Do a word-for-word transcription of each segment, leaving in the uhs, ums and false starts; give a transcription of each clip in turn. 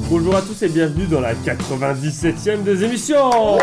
Bonjour à tous et bienvenue dans la quatre-vingt-dix-septième des émissions.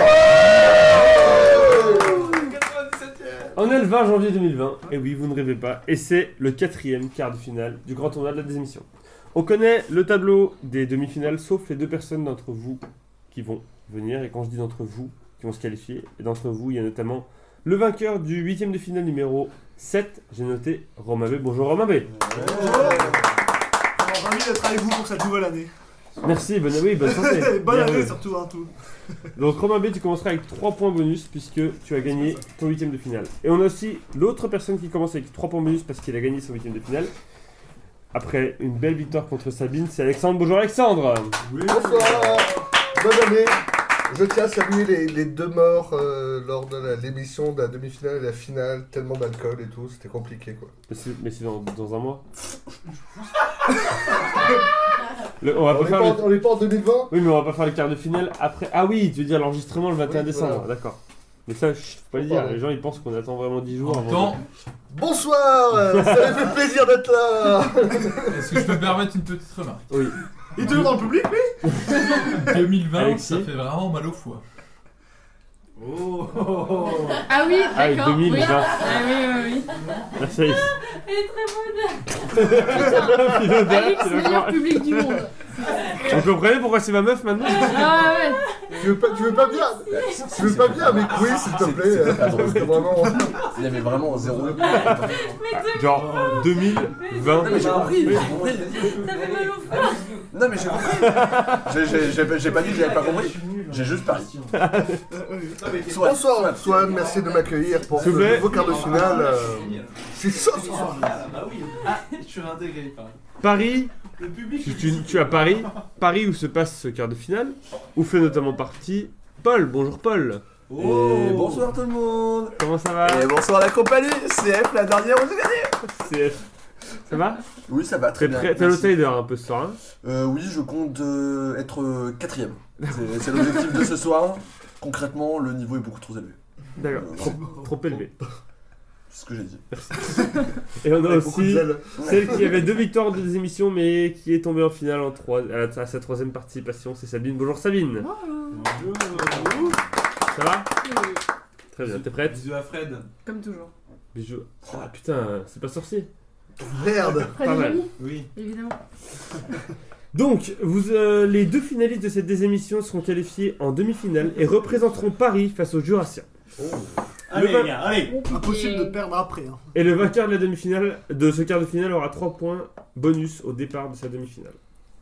On est le vingt janvier deux mille vingt, et oui, vous ne rêvez pas, et c'est le quatrième quart de finale du grand tournoi de la désémission. On connaît le tableau des demi-finales, sauf les deux personnes d'entre vous qui vont venir, et quand je dis d'entre vous, qui vont se qualifier, et d'entre vous, il y a notamment le vainqueur du huitième de finale numéro sept, j'ai noté Romain B. Bonjour Romain B. Bonjour. Ravi d'être avec vous pour cette nouvelle année. Merci, bonne, oui, bonne santé. Bonne Bien année joué. surtout, hein, tout. Donc Romain B, tu commenceras avec trois points bonus puisque tu as gagné ton huitième de finale. Et on a aussi l'autre personne qui commence avec trois points bonus parce qu'il a gagné son huitième de finale. Après une belle victoire contre Sabine, c'est Alexandre. Bonjour Alexandre. Oui. Bonsoir. Bonne année. Je tiens à saluer les, les deux morts euh, lors de la- l'émission de la demi-finale et la finale. Tellement d'alcool et tout, c'était compliqué quoi. Mais c'est, mais c'est dans, dans un mois. Le- on va On pas n'est faire pas, le... en- on est pas en deux mille vingt. Oui, mais on va pas faire le quart de finale après. Ah oui, tu veux dire l'enregistrement le vingt et un Oui, décembre, voilà. d'accord. Mais ça, chut, faut pas le dire. Pardon. Les gens ils pensent qu'on attend vraiment dix jours En avant. temps, Bonsoir. euh, Ça m'a fait plaisir d'être là. est-ce que je peux me permettre une petite remarque? Oui. Il est toujours dans le public, lui deux mille vingt, Alexis. ça fait vraiment mal au foie. Oh. Ah oui, Ah, et d'accord. deux mille vingt. Oui. Ah oui, oui, oui. Là, ça y est. Elle est très bonne. Philodère, Alex, c'est meilleur d'accord. public du monde. Vous comprenez pourquoi c'est ma meuf maintenant? Ah ouais. Tu veux pas, tu veux pas bien Tu veux pas bien avec oui s'il te plaît euh, parce que vraiment. Il y avait vraiment zéro. Genre deux mille vingt. Non mais j'ai compris, j'ai compris. Ça fait mal au foie. Non mais j'ai compris. J'ai- j'ai- J'ai j'ai pas dit que j'avais pas compris. J'ai juste parié. Soit, Bonsoir Swan, merci de m'accueillir pour ce S'il vous plaît. nouveau quart de finale. euh, C'est chaud ce soir. Bah oui. Ah, je suis intégré, pareil. Paris, Le public. tu, tu- tu as Paris, Paris où se passe ce quart de finale, où fait notamment partie Paul. Bonjour Paul. Et bonsoir tout le monde. Comment ça va? Et bonsoir la compagnie. C F la dernière où j'ai gagné. C F. Ça va? Oui ça va très T'es bien. prêt? T'es merci. l'outsider un peu ce soir, hein? Euh, Oui je compte euh, être euh, quatrième. C'est c'est l'objectif de ce soir. Concrètement le niveau est beaucoup trop élevé. D'accord, Euh, trop, trop élevé. C'est ce que j'ai dit. Et on a Avec beaucoup de aussi zèle. celle qui avait deux victoires de des émissions mais qui est tombée en finale en trois, à, la- à sa troisième participation, c'est Sabine. Bonjour Sabine. Ça va? Très bien, t'es prête? Bisous à Fred. Comme toujours. Bisous. Ah putain, c'est pas sorcier. Merde. Fred Pas et mal. Jamie, Oui. évidemment. Donc, vous, euh, les deux finalistes de cette désémission seront qualifiés en demi-finale et représenteront Paris face aux Jurassiens. Allez, Le va- les gars, allez. Compliqué. Impossible de perdre après. Hein. Et le vainqueur de la demi-finale, de ce quart de finale, aura trois points bonus au départ de sa demi-finale.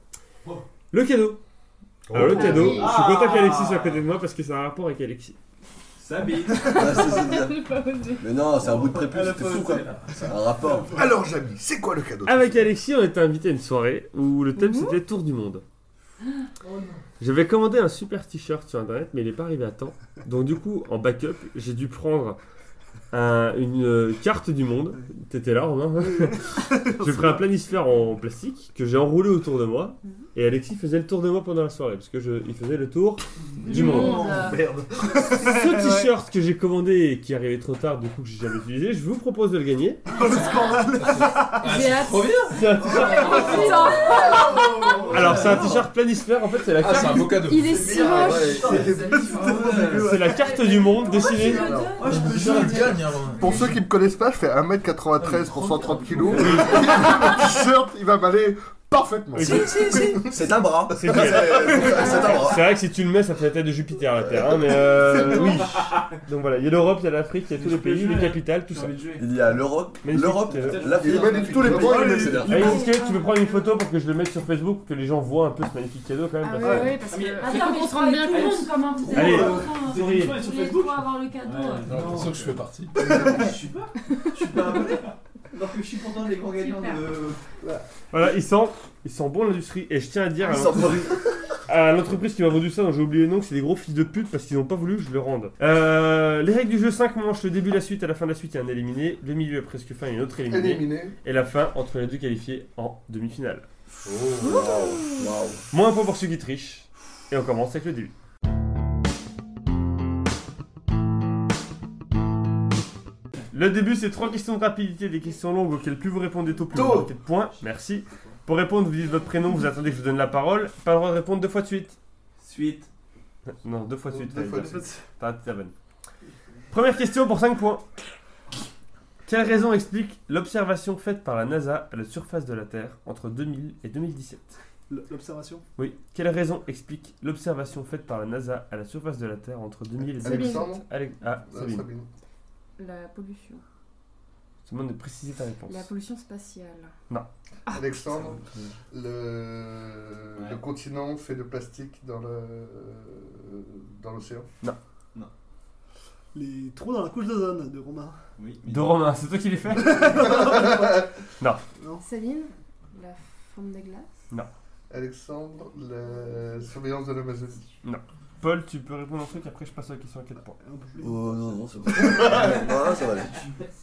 Le cadeau. Alors le Oh. cadeau, oui. je suis content qu'Alexis soit à côté de moi parce que ça a un rapport avec Alexis. Sabine. Ah, c'est- c'est- J'ai pas osé. Mais non c'est un bout de prépuce, c'était fou quoi. C'est un rapport. Alors Jamy, c'est quoi le cadeau? Avec Alexis, on était invité à une soirée où le thème c'était Tour du monde. J'avais commandé un super t-shirt sur internet, mais il n'est pas arrivé à temps. Donc du coup, en backup, j'ai dû prendre un- une euh, carte du monde. T'étais là, Romain? J'ai pris un planisphère en plastique que j'ai enroulé autour de moi. Et Alexis faisait le tour de moi pendant la soirée, parce que je, il faisait le tour du monde. Merde. Ce t-shirt que j'ai commandé et qui est arrivé trop tard, du coup que j'ai jamais utilisé, je vous propose de le gagner. Oh, le scandale. Ah, J'ai c'est hâte. trop bien. C'est un t-shirt. Oh putain. Alors c'est un t-shirt planisphère, en fait c'est la Ah, c'est carte. un beau cadeau. Il est si Ah, moche. ouais. C'est la carte du monde dessinée. Oh, je peux jouer le gagne, hein, Romain. Pour ceux qui me connaissent pas, je fais un mètre quatre-vingt-treize pour cent trente kilos. Le t-shirt, il va m'aller parfaitement. Ok. C'est un bras. C'est C'est vrai. c'est un bras. C'est vrai que si tu le mets, ça fait la tête de Jupiter la Terre, hein, mais euh, oui. Donc voilà, il y a l'Europe, il y a l'Afrique, il y a tous les pays, les capitales, tout ça. Il y a l'Europe, Magnifique. l'Europe, Il est l'Afrique, magnifique. tous les pays. Vraiment, il est- C'est bien. Allez, est-ce que tu veux prendre une photo pour que je le mette sur Facebook, pour que les gens voient un peu ce magnifique cadeau quand même Ah parce ouais, que- ouais, parce que Attends, il faut mais qu'on je se rende bien tout le monde compte. comment vous Allez. êtes Vous avez une fois sur tous les Facebook. trois avoir le cadeau. Ouais. J'ai l'impression que je fais partie. Je suis pas. Je suis pas abonné. Alors que je suis content des grands gagnants de. Voilà, il sent, il sent bon l'industrie. Et je tiens à dire à Ils sont l'entreprise, à l'entreprise qui m'a vendu ça, dont j'ai oublié le nom, que c'est des gros fils de pute parce qu'ils n'ont pas voulu que je le rende. Euh, les règles du jeu, cinq manches, le début, la suite, à la fin de la suite, il y a un éliminé. Le milieu est presque fin, il y a un autre éliminé. Éliminé. Et la fin entre les deux qualifiés en demi-finale. Oh, waouh, waouh. Moins un point pour ceux qui trichent. Et on commence avec le début. Le début, c'est trois questions de rapidité, des questions longues auxquelles plus vous répondez tôt, plus vous Tôt. marquez de points. Merci. Pour répondre, vous dites votre prénom, vous attendez que je vous donne la parole. Pas le droit de répondre deux fois de suite. Suite. Non, deux fois de suite. Deux fallait fois dire. de suite. T'as raté ta bonne. Première question pour cinq points. Quelle raison explique l'observation faite par la NASA à la surface de la Terre entre deux mille et deux mille dix-sept? L'observation. Oui. Quelle raison explique l'observation faite par la NASA à la surface de la Terre entre deux mille et deux mille dix-sept? Alexandre Alex... Ah, Euh, Sabine. Sabine. La pollution. Je te demande de préciser ta réponse. La pollution spatiale. Alexandre, le... Ouais. le continent fait de plastique dans le dans l'océan. Les trous dans la couche d'ozone de Romain. Oui. De Romain, c'est toi qui l'as fait? Non. Sabine, la forme des glaces. Alexandre, la surveillance de l'Amazonie. Paul, tu peux répondre un truc, après je passe à la question à quatre points. Un peu plus. Oh non, non, c'est bon. Non, ça va aller.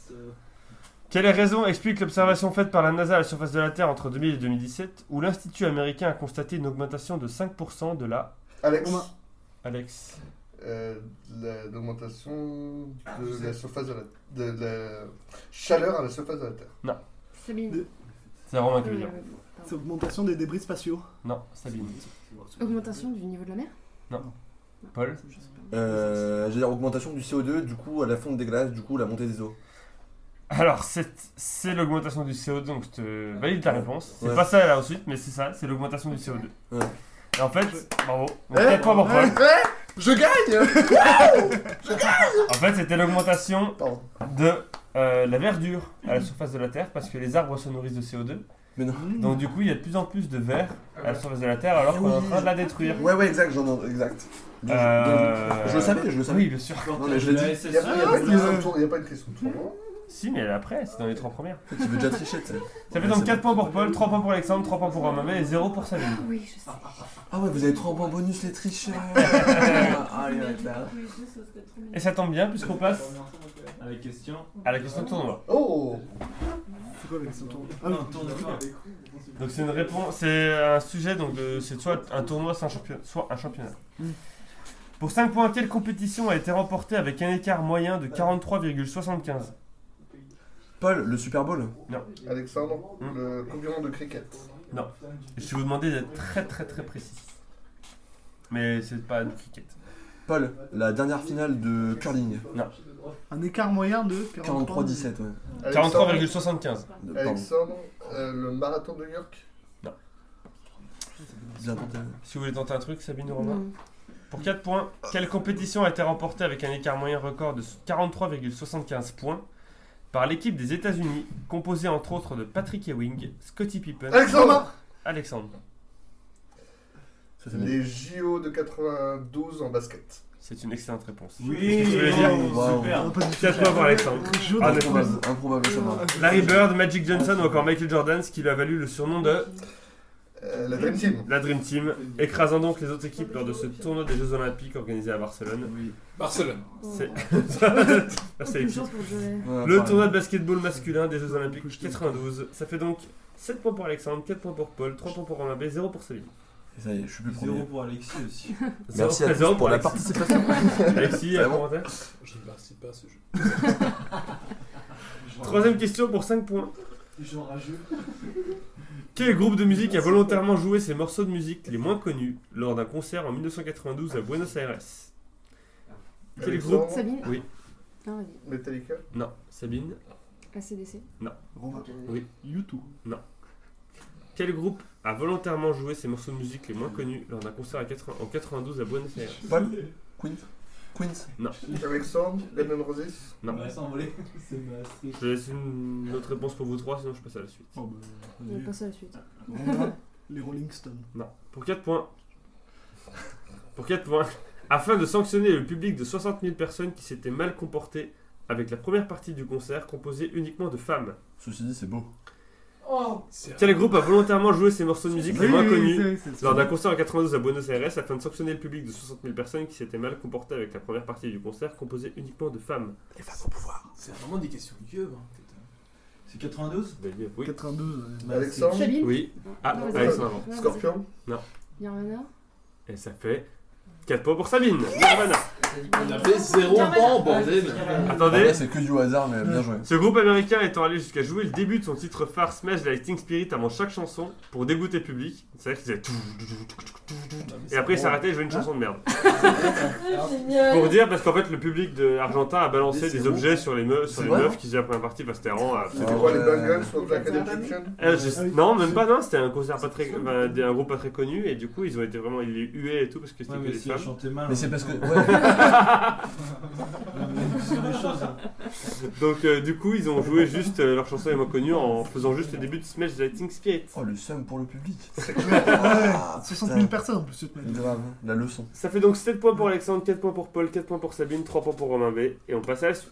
Quelle raison explique l'observation faite par la NASA à la surface de la Terre entre deux mille et deux mille dix-sept où l'Institut américain a constaté une augmentation de cinq pour cent de la... Alex, Romain. Alex. euh, la- l'augmentation de la surface de la, de la chaleur à la surface de la Terre. Sabine. C'est Romain qui Euh, veut dire. C'est pardon. augmentation des débris spatiaux. Non, Sabine. Augmentation du niveau de la mer. Paul. Je sais pas. Euh, J'ai dire augmentation du C O deux, du coup à la fonte des glaces, du coup la montée des eaux. Alors, c'est c'est l'augmentation du C O deux, donc je te valide ta réponse. C'est Ouais. pas ça là ensuite, mais c'est ça, c'est l'augmentation du C O deux. Ouais. Et en fait, bravo. Donc, Eh, quatre points pour Paul. Je gagne. En fait, c'était l'augmentation Pardon. de euh, la verdure à la surface de la Terre parce que les arbres se nourrissent de C O deux. Mais non. Donc du coup, il y a de plus en plus de verre à la surface de la Terre alors qu'on est en train de la détruire. Ouais, ouais, exact, j'en ai. Exact. Je, Euh, je le savais, je le savais. Oui, bien sûr. Non, mais je l'ai dit. Il n'y a, il y a pas une question de tour- il y a pas une question de tournoi. Si, mais après, c'est dans les trois premières. Tu veux déjà tricher, tu sais. Ça fait donc quatre points pour Paul, trois points pour Alexandre, trois points pour Romain et zéro pour Sabine. Oui, je sais. Ah ouais, vous avez trois points bonus, les tricheurs. Ah, les bâtards. Et ça tombe bien puisqu'on passe À la question. à la question de tournoi. Oh. C'est quoi la question tournoi Ah Non, oui. tourne pas. Donc c'est une réponse, c'est un sujet, donc de- c'est soit un tournoi, soit un championnat. Soit un championnat. Pour cinq points, quelle compétition a été remportée avec un écart moyen de quarante-trois virgule soixante-quinze? Paul, le Super Bowl. Alexandre, Hmm. le Coupe du monde de cricket. Je vais vous demander d'être très très très précis. Mais c'est pas du cricket. Paul, la dernière finale de curling. Un écart moyen de quarante-trois dix-sept, ouais. quarante-trois Alexandre, virgule soixante-quinze. De- Pardon. Alexandre, euh, le marathon de New York. Bien tenté. Si vous voulez tenter un truc, Sabine ou Romain. Non. Pour quatre points, quelle compétition a été remportée avec un écart moyen record de quarante-trois virgule soixante-quinze points par l'équipe des États-Unis, composée entre autres de Patrick Ewing, Scottie Pippen, Alexandre, Alexandre. Ça, c'est bien. les J O de quatre-vingt-douze en basket. C'est une excellente réponse. Oui, Qu'est-ce que tu voulais dire Wow. super. quatre points pour Alexandre. Chaud Ah, dans- d'accord. Improbable, improbable, ça va. Larry Bird, Magic Johnson ou encore Michael Jordan, ce qui lui a valu le surnom de Euh, la Dream Team. la Dream Team, écrasant donc les autres équipes lors de ce tournoi des Jeux Olympiques organisé à Barcelone. Oui. Barcelone. C'est Merci, Aucune Alexis. chance pour Joey. Ouais, Le pareil. tournoi de basketball masculin des Jeux Olympiques quatre-vingt-douze. Ça fait donc sept points pour Alexandre, quatre points pour Paul, trois points pour Romain B, zéro pour Sabine. Et ça y est, je suis plus Zéro premier. pour Alexis aussi. Merci à zéro tous pour la Alexis. participation. Alexis, un Vraiment. commentaire. Je ne participe pas à ce jeu. Troisième question pour cinq points. Jean rageux. Quel groupe de musique a volontairement joué ses morceaux de musique les moins connus lors d'un concert en mille neuf cent quatre-vingt-douze à Buenos Aires? Quel Alexandre, groupe? Sabine. Oui. Non, vas-y. Metallica. Non. Sabine. A C D C. Romain. Oui. YouTube. Quel groupe a volontairement joué ses morceaux de musique les moins connus lors d'un concert à quatre-vingts en quatre-vingt-douze à Buenos Aires? Paul, Queens. Queens. Alexandre, Guns N' Roses. Non. On va s'envoler. C'est ma street. Je laisse une autre réponse pour vous trois, sinon je passe à la suite. Oh, bah, On va passer à la suite. Romain. Les Rolling Stones. Non. Pour quatre points. Pour quatre points. Afin de sanctionner le public de soixante mille personnes qui s'étaient mal comportées avec la première partie du concert composée uniquement de femmes. Ceci dit, c'est beau. Quel groupe a volontairement joué ses morceaux de musique les Oui, moins oui, connus c'est- c'est- c'est- lors d'un concert en quatre-vingt-douze à Buenos Aires afin de sanctionner le public de soixante mille personnes qui s'étaient mal comportées avec la première partie du concert composée uniquement de femmes? Les femmes au pouvoir. C'est vraiment des questions vieux. Hein, C'est quatre-vingt-douze. Oui. quatre-vingt-douze. ouais. Alexandre, Sabine. Oui. Ah, Non, vas-y. Alexandre avant. Non, vas-y. Scorpion. Nirvana. Et ça fait quatre points pour Sabine. Nirvana. Il a fait zéro banc, bordel. Attendez. Là, c'est que du hasard, mais bien joué. Ce groupe américain étant allé jusqu'à jouer le début de son titre phare Smash Lightning Spirit avant chaque chanson pour dégoûter le public. C'est-à-dire qu'ils faisaient tout, tout, tout, tout, tout, tout, tout. Et après ils s'arrêtaient et jouaient une chanson de merde. Génial. Pour dire, parce qu'en fait le public de Argentin a balancé Mais c'est des bon. objets sur les meufs, sur C'est les vrai, meufs hein qui faisaient la première partie, parce que c'était vraiment C'était absolument. quoi les ouais. Bangles sur Black Addiction? Euh, je- Non, même pas, non, c'était un concert pas très. Enfin, un groupe pas très connu, et du coup, ils ont été vraiment. Ils les huaient et tout, parce que c'était Ouais, que mais des si elle femmes. chantait mal. Mais c'est hein. parce que. Ouais. Non, mais c'est des choses. hein. Donc, euh, du coup, ils ont joué juste euh, leur chanson les moins connues en faisant juste le début de Smash Lightning Spirit. Oh, le seum pour le public. Ouais, Ah, soixante putain. mille personnes en plus cette année. Grave, la leçon. Ça fait donc sept points pour Alexandre, quatre points pour Paul, quatre points pour Sabine, trois points pour Romain B. Et on passe à la suite.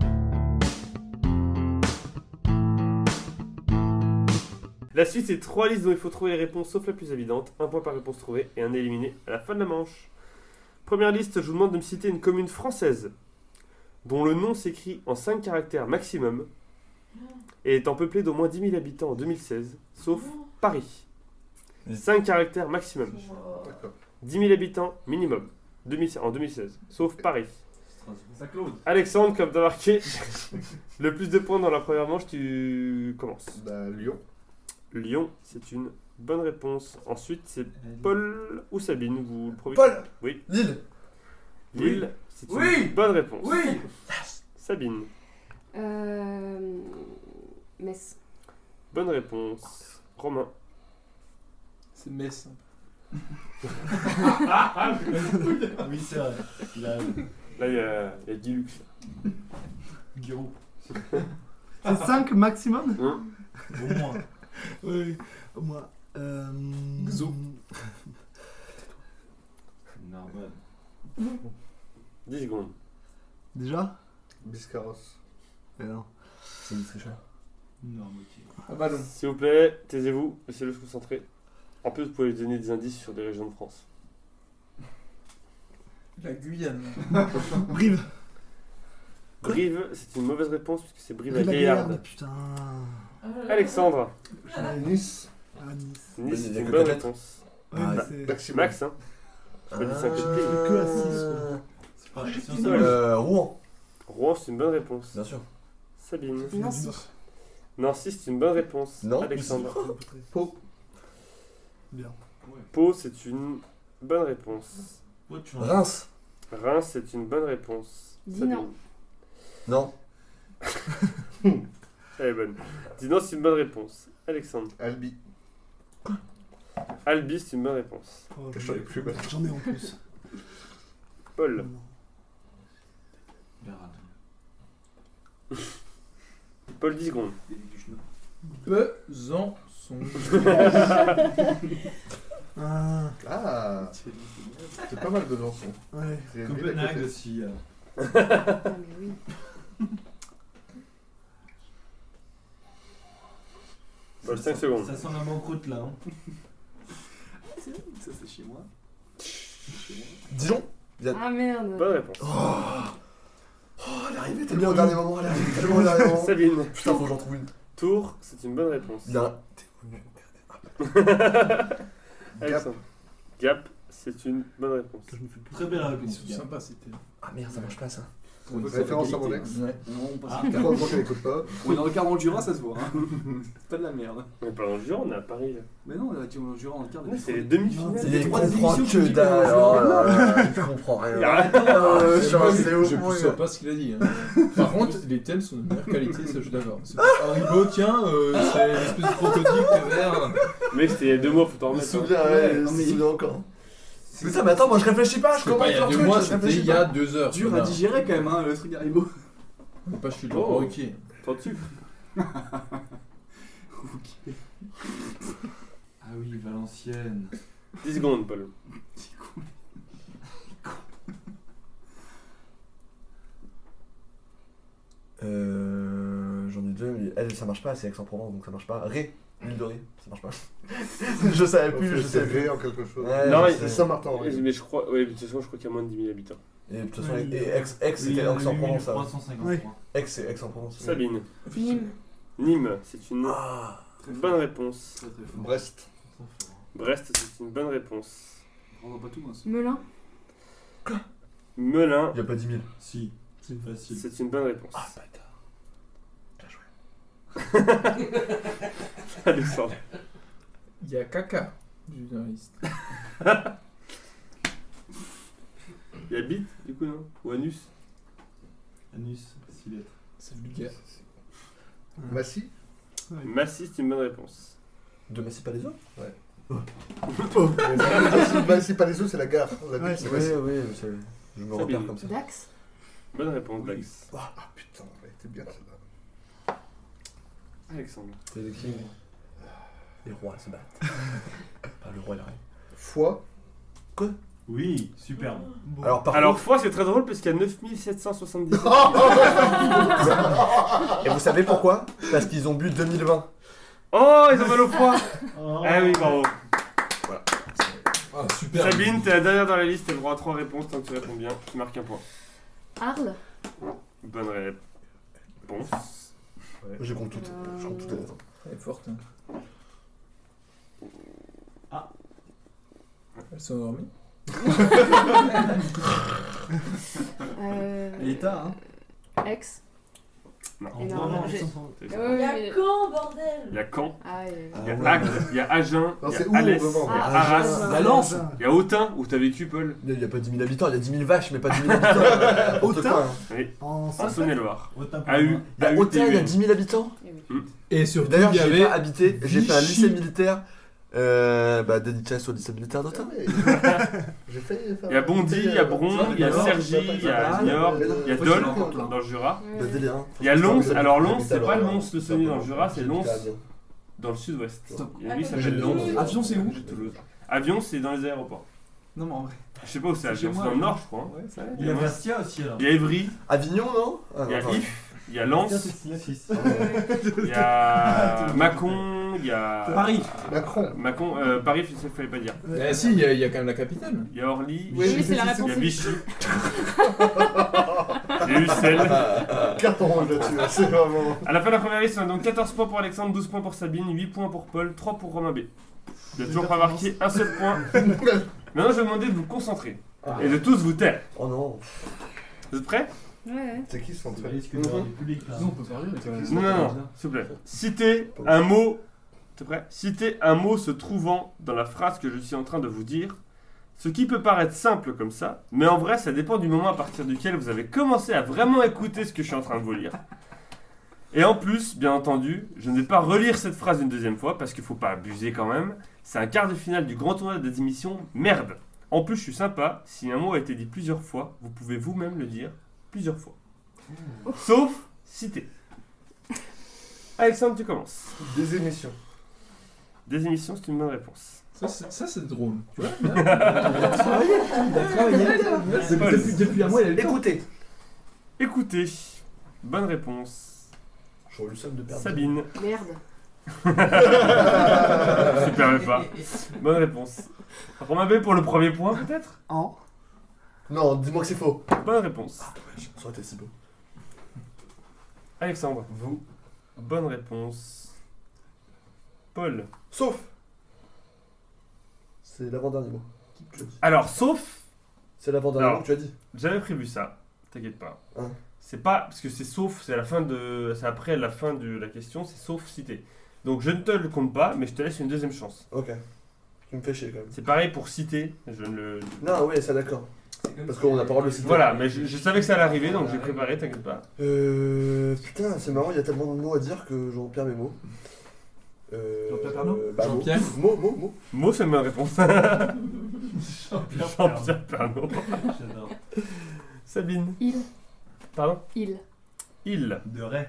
La suite, c'est trois listes dont il faut trouver les réponses sauf la plus évidente. Un point par réponse trouvée et un éliminé à la fin de la manche. Première liste, je vous demande de me citer une commune française dont le nom s'écrit en cinq caractères maximum et étant peuplée d'au moins dix mille habitants en deux mille seize, sauf Paris. cinq caractères maximum. D'accord. dix mille habitants minimum deux mille en deux mille seize, sauf Paris. Ça Claude. Alexandre, comme t'as marqué le plus de points dans la première manche, tu commences. Bah, Lyon. Lyon, c'est une bonne réponse. Ensuite, c'est Paul ou Sabine, vous le premier. Paul. Oui. Lille. Lille, c'est une Oui. bonne réponse. Oui. Sabine, Euh... Metz. bonne réponse. Romain, C'est Metz. Oui, c'est vrai. Il a là il y a, il y a Guilux. Giroud. C'est cinq maximum? Hein Au moins. Oui. Moi. Euh... Xo. Normal. dix secondes. Déjà? Biscarrosse. Eh non. C'est du tricheur. Non, ok. Ah, ballon. S'il vous plaît, taisez-vous, laissez-le se concentrer. En plus, vous pouvez lui donner des indices sur des régions de France. La Guyane. Brive. Brive, c'est une mauvaise réponse puisque c'est Brive à Brive la Gaillarde. Gaillarde, putain. Alexandre, Nice. Ah, Nice. Nice, Il y a c'est une que bonne quatre. réponse. Ouais, Ah, mais c'est... Maximum. Max, hein. Je pas dit cinq Ah. pays. que à six, C'est pas si on Ouais. sait. Euh, Rouen, Rouen, c'est une bonne réponse. bien sûr. Sabine. Nancy. Nancy, c'est une bonne réponse. Non. Alexandre. Pau. Bien. Pau, c'est une bonne réponse. Ouais, tu Reims. Reims, c'est une bonne réponse. Dinan. Non. Elle est bonne. Dinan, c'est une bonne réponse. Alexandre. Albi. Albi, c'est une bonne réponse. Oh, J'en ai plus, bah. J'en ai en plus. Paul. Paul, dix secondes. Besançon. Ah, Ah, c'est pas mal de dansons. ouais. C'est une ville à Copenhague côté. aussi. euh. Ah, mais oui. Paul, cinq secondes. Ça sent la banqueroute là. Hein. Ça, c'est chez moi. Dijon. Ah merde. Bonne réponse. Oh, elle est arrivée tellement au dernier moment. Elle est arrivée tellement au dernier moment. Sabine. Putain, faut que j'en trouve une. Tours, c'est une bonne réponse. Il y a un. Alexandre. Gap, c'est une bonne réponse. Je me fais plus. Très belle Ils réponse. sont sympas, c'était. Ah merde, ça marche pas ça. Pour une référence à mon ex. Ouais. Non, on passe. Ah. Trois ans qu'elle écoute pas. On est dans le quart dans le Jura, ça se voit. Hein. C'est pas de la merde. On est pas dans le Jura, on est à Paris. Mais non, on a dit on est dans le Jura dans le quart. Là, c'est les demi-finales. Il trois comprend émissions que qui dalle. disent Oh que- là là, il comprend rien. Il arrête. Euh, je suis Moi, resté au je point, ne gars. pas ce qu'il a dit. Hein. Par contre, les thèmes sont de meilleure qualité, ça je suis d'accord. C'est pas Haribo, tiens, euh, c'est une espèce de crocodile vert. Mec, c'était il y a deux mois, faut t'en Je me remettre. hein. souviens, ouais, Ouais, je non, me mais- souviens encore. Mais ça, mais attends, moi je réfléchis pas, je C'est pas commence il y a leur deux truc, mois, je c'était réfléchis il y a pas. deux heures. Dur à connard. digérer quand même, hein, le truc d'Haribo. Faut pas, je suis le Oh. ok. Tant de sucre. Ah oui, Valenciennes. dix secondes, Paul. Euh. J'en ai deux, mais elle ça marche pas, c'est Aix-en-Provence donc ça marche pas. Ré, l'île de Ré, ça marche pas. je savais plus, je C'est savais plus. vrai en quelque chose. Ouais, Non, je il- sais. C'est Saint-Martin. en vrai. Mais je crois, ouais, de toute façon, je crois qu'il y a moins de dix mille habitants. Et de toute façon, Ouais, et Aix, Aix c'était Aix-en-Provence ça. trois cent cinquante-trois. Ouais. Aix c'est Aix-en-Provence. Sabine. Nîmes. Nîmes, c'est une Ah. bonne réponse. Très très fort. Brest. Brest, c'est une bonne réponse. On voit pas tout, moi. Melun. Melun, Il y a pas dix mille. Si, c'est facile. c'est une bonne réponse. Ah, bâtard. Bien joué. Alexandre. Il y a caca du journaliste. Il y a bite, du coup, non? Ou anus? Anus, six lettres. C'est vulgaire. Massy. Massy, c'est une bonne réponse. De Massy Palaiso? Ouais. Massy Palaiso, c'est la gare. La ville, Ouais, c'est Oui, Massy. oui, je je me Très repère bien. comme ça. Dax. Bonne réponse, Dax. Ah putain, elle était bien celle-là. Alexandre. C'est les kings. Les rois se battent. Pas le roi et la reine. Foie. Oui, superbe. Bon. Alors, par Alors, fois, c'est très drôle parce qu'il y a neuf mille sept cent soixante-dix. contre, et vous savez pourquoi? Parce qu'ils ont bu deux mille vingt. Oh, ils ont mal au foie. Oh. Ah oui, bravo. Ah, super. Sabine, t'es la dernière dans la liste, t'as le droit à trois réponses tant que tu réponds bien. Tu marques un point. Arles. Bonne réponse. Je compte toutes. Je compte toutes les lettres. Elle est forte. Hein. Ah. Elles sont endormies. Euh, L'état, hein. Ex. Non. Et Non, non, non, j'ai- C'est- Ouais, Il y ouais, a mais- quand, bordel? Il y a Caen, Ah, et- Ah, il y a ouais. Agde, il y a Agen, Non, il c'est y où, a Alès, vraiment? il y a Ah, Arras, ah, La Lance. il y a Autun où t'as vécu, Paul. Il n'y a pas dix mille habitants, il y a dix mille vaches, mais pas dix mille habitants. euh, n'importe Autant quoi, hein. Oui, En en Saint- Saône-et-Loire. Autant pour A U. moi. Il y a Autun, il y a dix mille habitants. et oui. Et surtout, D'ailleurs, il y j'ai avait. pas habité, j'ai fait un Vichy. lycée militaire. Euh, bah, dédicace au lycée militaire d'Autun. J'ai failli faire. Il y a Bondy, il y a Bron, il y a Cergy, il y a Niort, il y a Dole dans le Jura. Bah, délire, hein. Il y a Lons, alors Lons, J'habite c'est alors, pas euh, Lons le Saunier dans le Jura, c'est Lons j'habite à Amiens. dans le sud-ouest. Stop. Et lui, ça Attends, s'appelle mais- Lons. Avion, c'est où? Toulouse. Avion, c'est dans les aéroports. Non, mais en vrai. Je sais pas où c'est C'est Avion, chez c'est moi, dans le Avion. nord, je crois. hein. Ouais, ça Il y a Bastia aussi, alors. Il y a Évry, Avignon, non? Ah, il y a non, pardon. If, il y a Lens, six. il y a Mâcon, il y a. Paris. Macron. Mâcon, euh, Paris, il fallait pas dire. Eh si, il y, a- il y a quand même la capitale. Il y a Orly, Oui, mais c'est la il y réponse. a Vichy. Il y a Ussel. Carton rouge là-dessus, là, c'est vraiment. À la fin de la première liste, on a donc quatorze points pour Alexandre, douze points pour Sabine, huit points pour Paul, trois pour Romain B. Il a toujours pas marqué un seul point. Maintenant, je vais vous demander de vous concentrer et de tous vous taire. Oh non. Vous êtes prêts? Ouais. C'est qui son Tu truc? risques d'avoir du public là. Non, on peut parler, mais quand même. Non, non, non, s'il vous plaît. Citez un mot. T'es prêt? Citez un mot se trouvant dans la phrase que je suis en train de vous dire. Ce qui peut paraître simple comme ça, mais en vrai, ça dépend du moment à partir duquel vous avez commencé à vraiment écouter ce que je suis en train de vous lire. Et en plus, bien entendu, je ne vais pas relire cette phrase une deuxième fois parce qu'il faut pas abuser quand même. C'est un quart de finale du grand tournoi des émissions. Merde. En plus, je suis sympa. Si un mot a été dit plusieurs fois, vous pouvez vous-même le dire plusieurs fois. Sauf citer. Alexandre, tu commences. Des émissions. Des émissions, c'est une bonne réponse. Ça, c'est- ça, c'est drôle. Tu vois, là, il a travaillé. Il a travaillé. Depuis, depuis, depuis un mois, il a le temps. Écoutez. Écoutez. Bonne réponse. J'aurais eu le seum de perdre. Sabine. Merde. Super mais pas. Bonne réponse. Romain B pour le premier point, peut-être? En. Non, dis-moi que c'est faux. Bonne réponse. Ça aurait été si beau. Alexandre. Vous. Bonne réponse. Paul. Sauf. C'est l'avant-dernier mot. Alors, sauf. C'est l'avant-dernier Alors. mot que tu as dit. J'avais prévu ça. T'inquiète pas. Hein. C'est pas. Parce que c'est sauf, c'est à la fin de. C'est après la fin de la question, c'est sauf cité. Donc je ne te le compte pas, mais je te laisse une deuxième chance. Ok. Tu me fais chier quand même. C'est pareil pour citer. Je ne le. Non, ouais, ça d'accord. Parce qu'on a pas le droit de le citer. Voilà, mais je, je savais que ça allait arriver, donc j'ai préparé, t'inquiète pas. Euh. Putain, c'est marrant, il y a tellement de mots à dire que j'en perds mes mots. Euh. Jean-Pierre Pernaut bah, mots. Jean-Pierre Mots, mots, mots. Mot, c'est ma réponse. Jean-Pierre Jean-Pierre Pernaut. J'adore. Sabine. Il. Pardon. Il. Il. De Ray.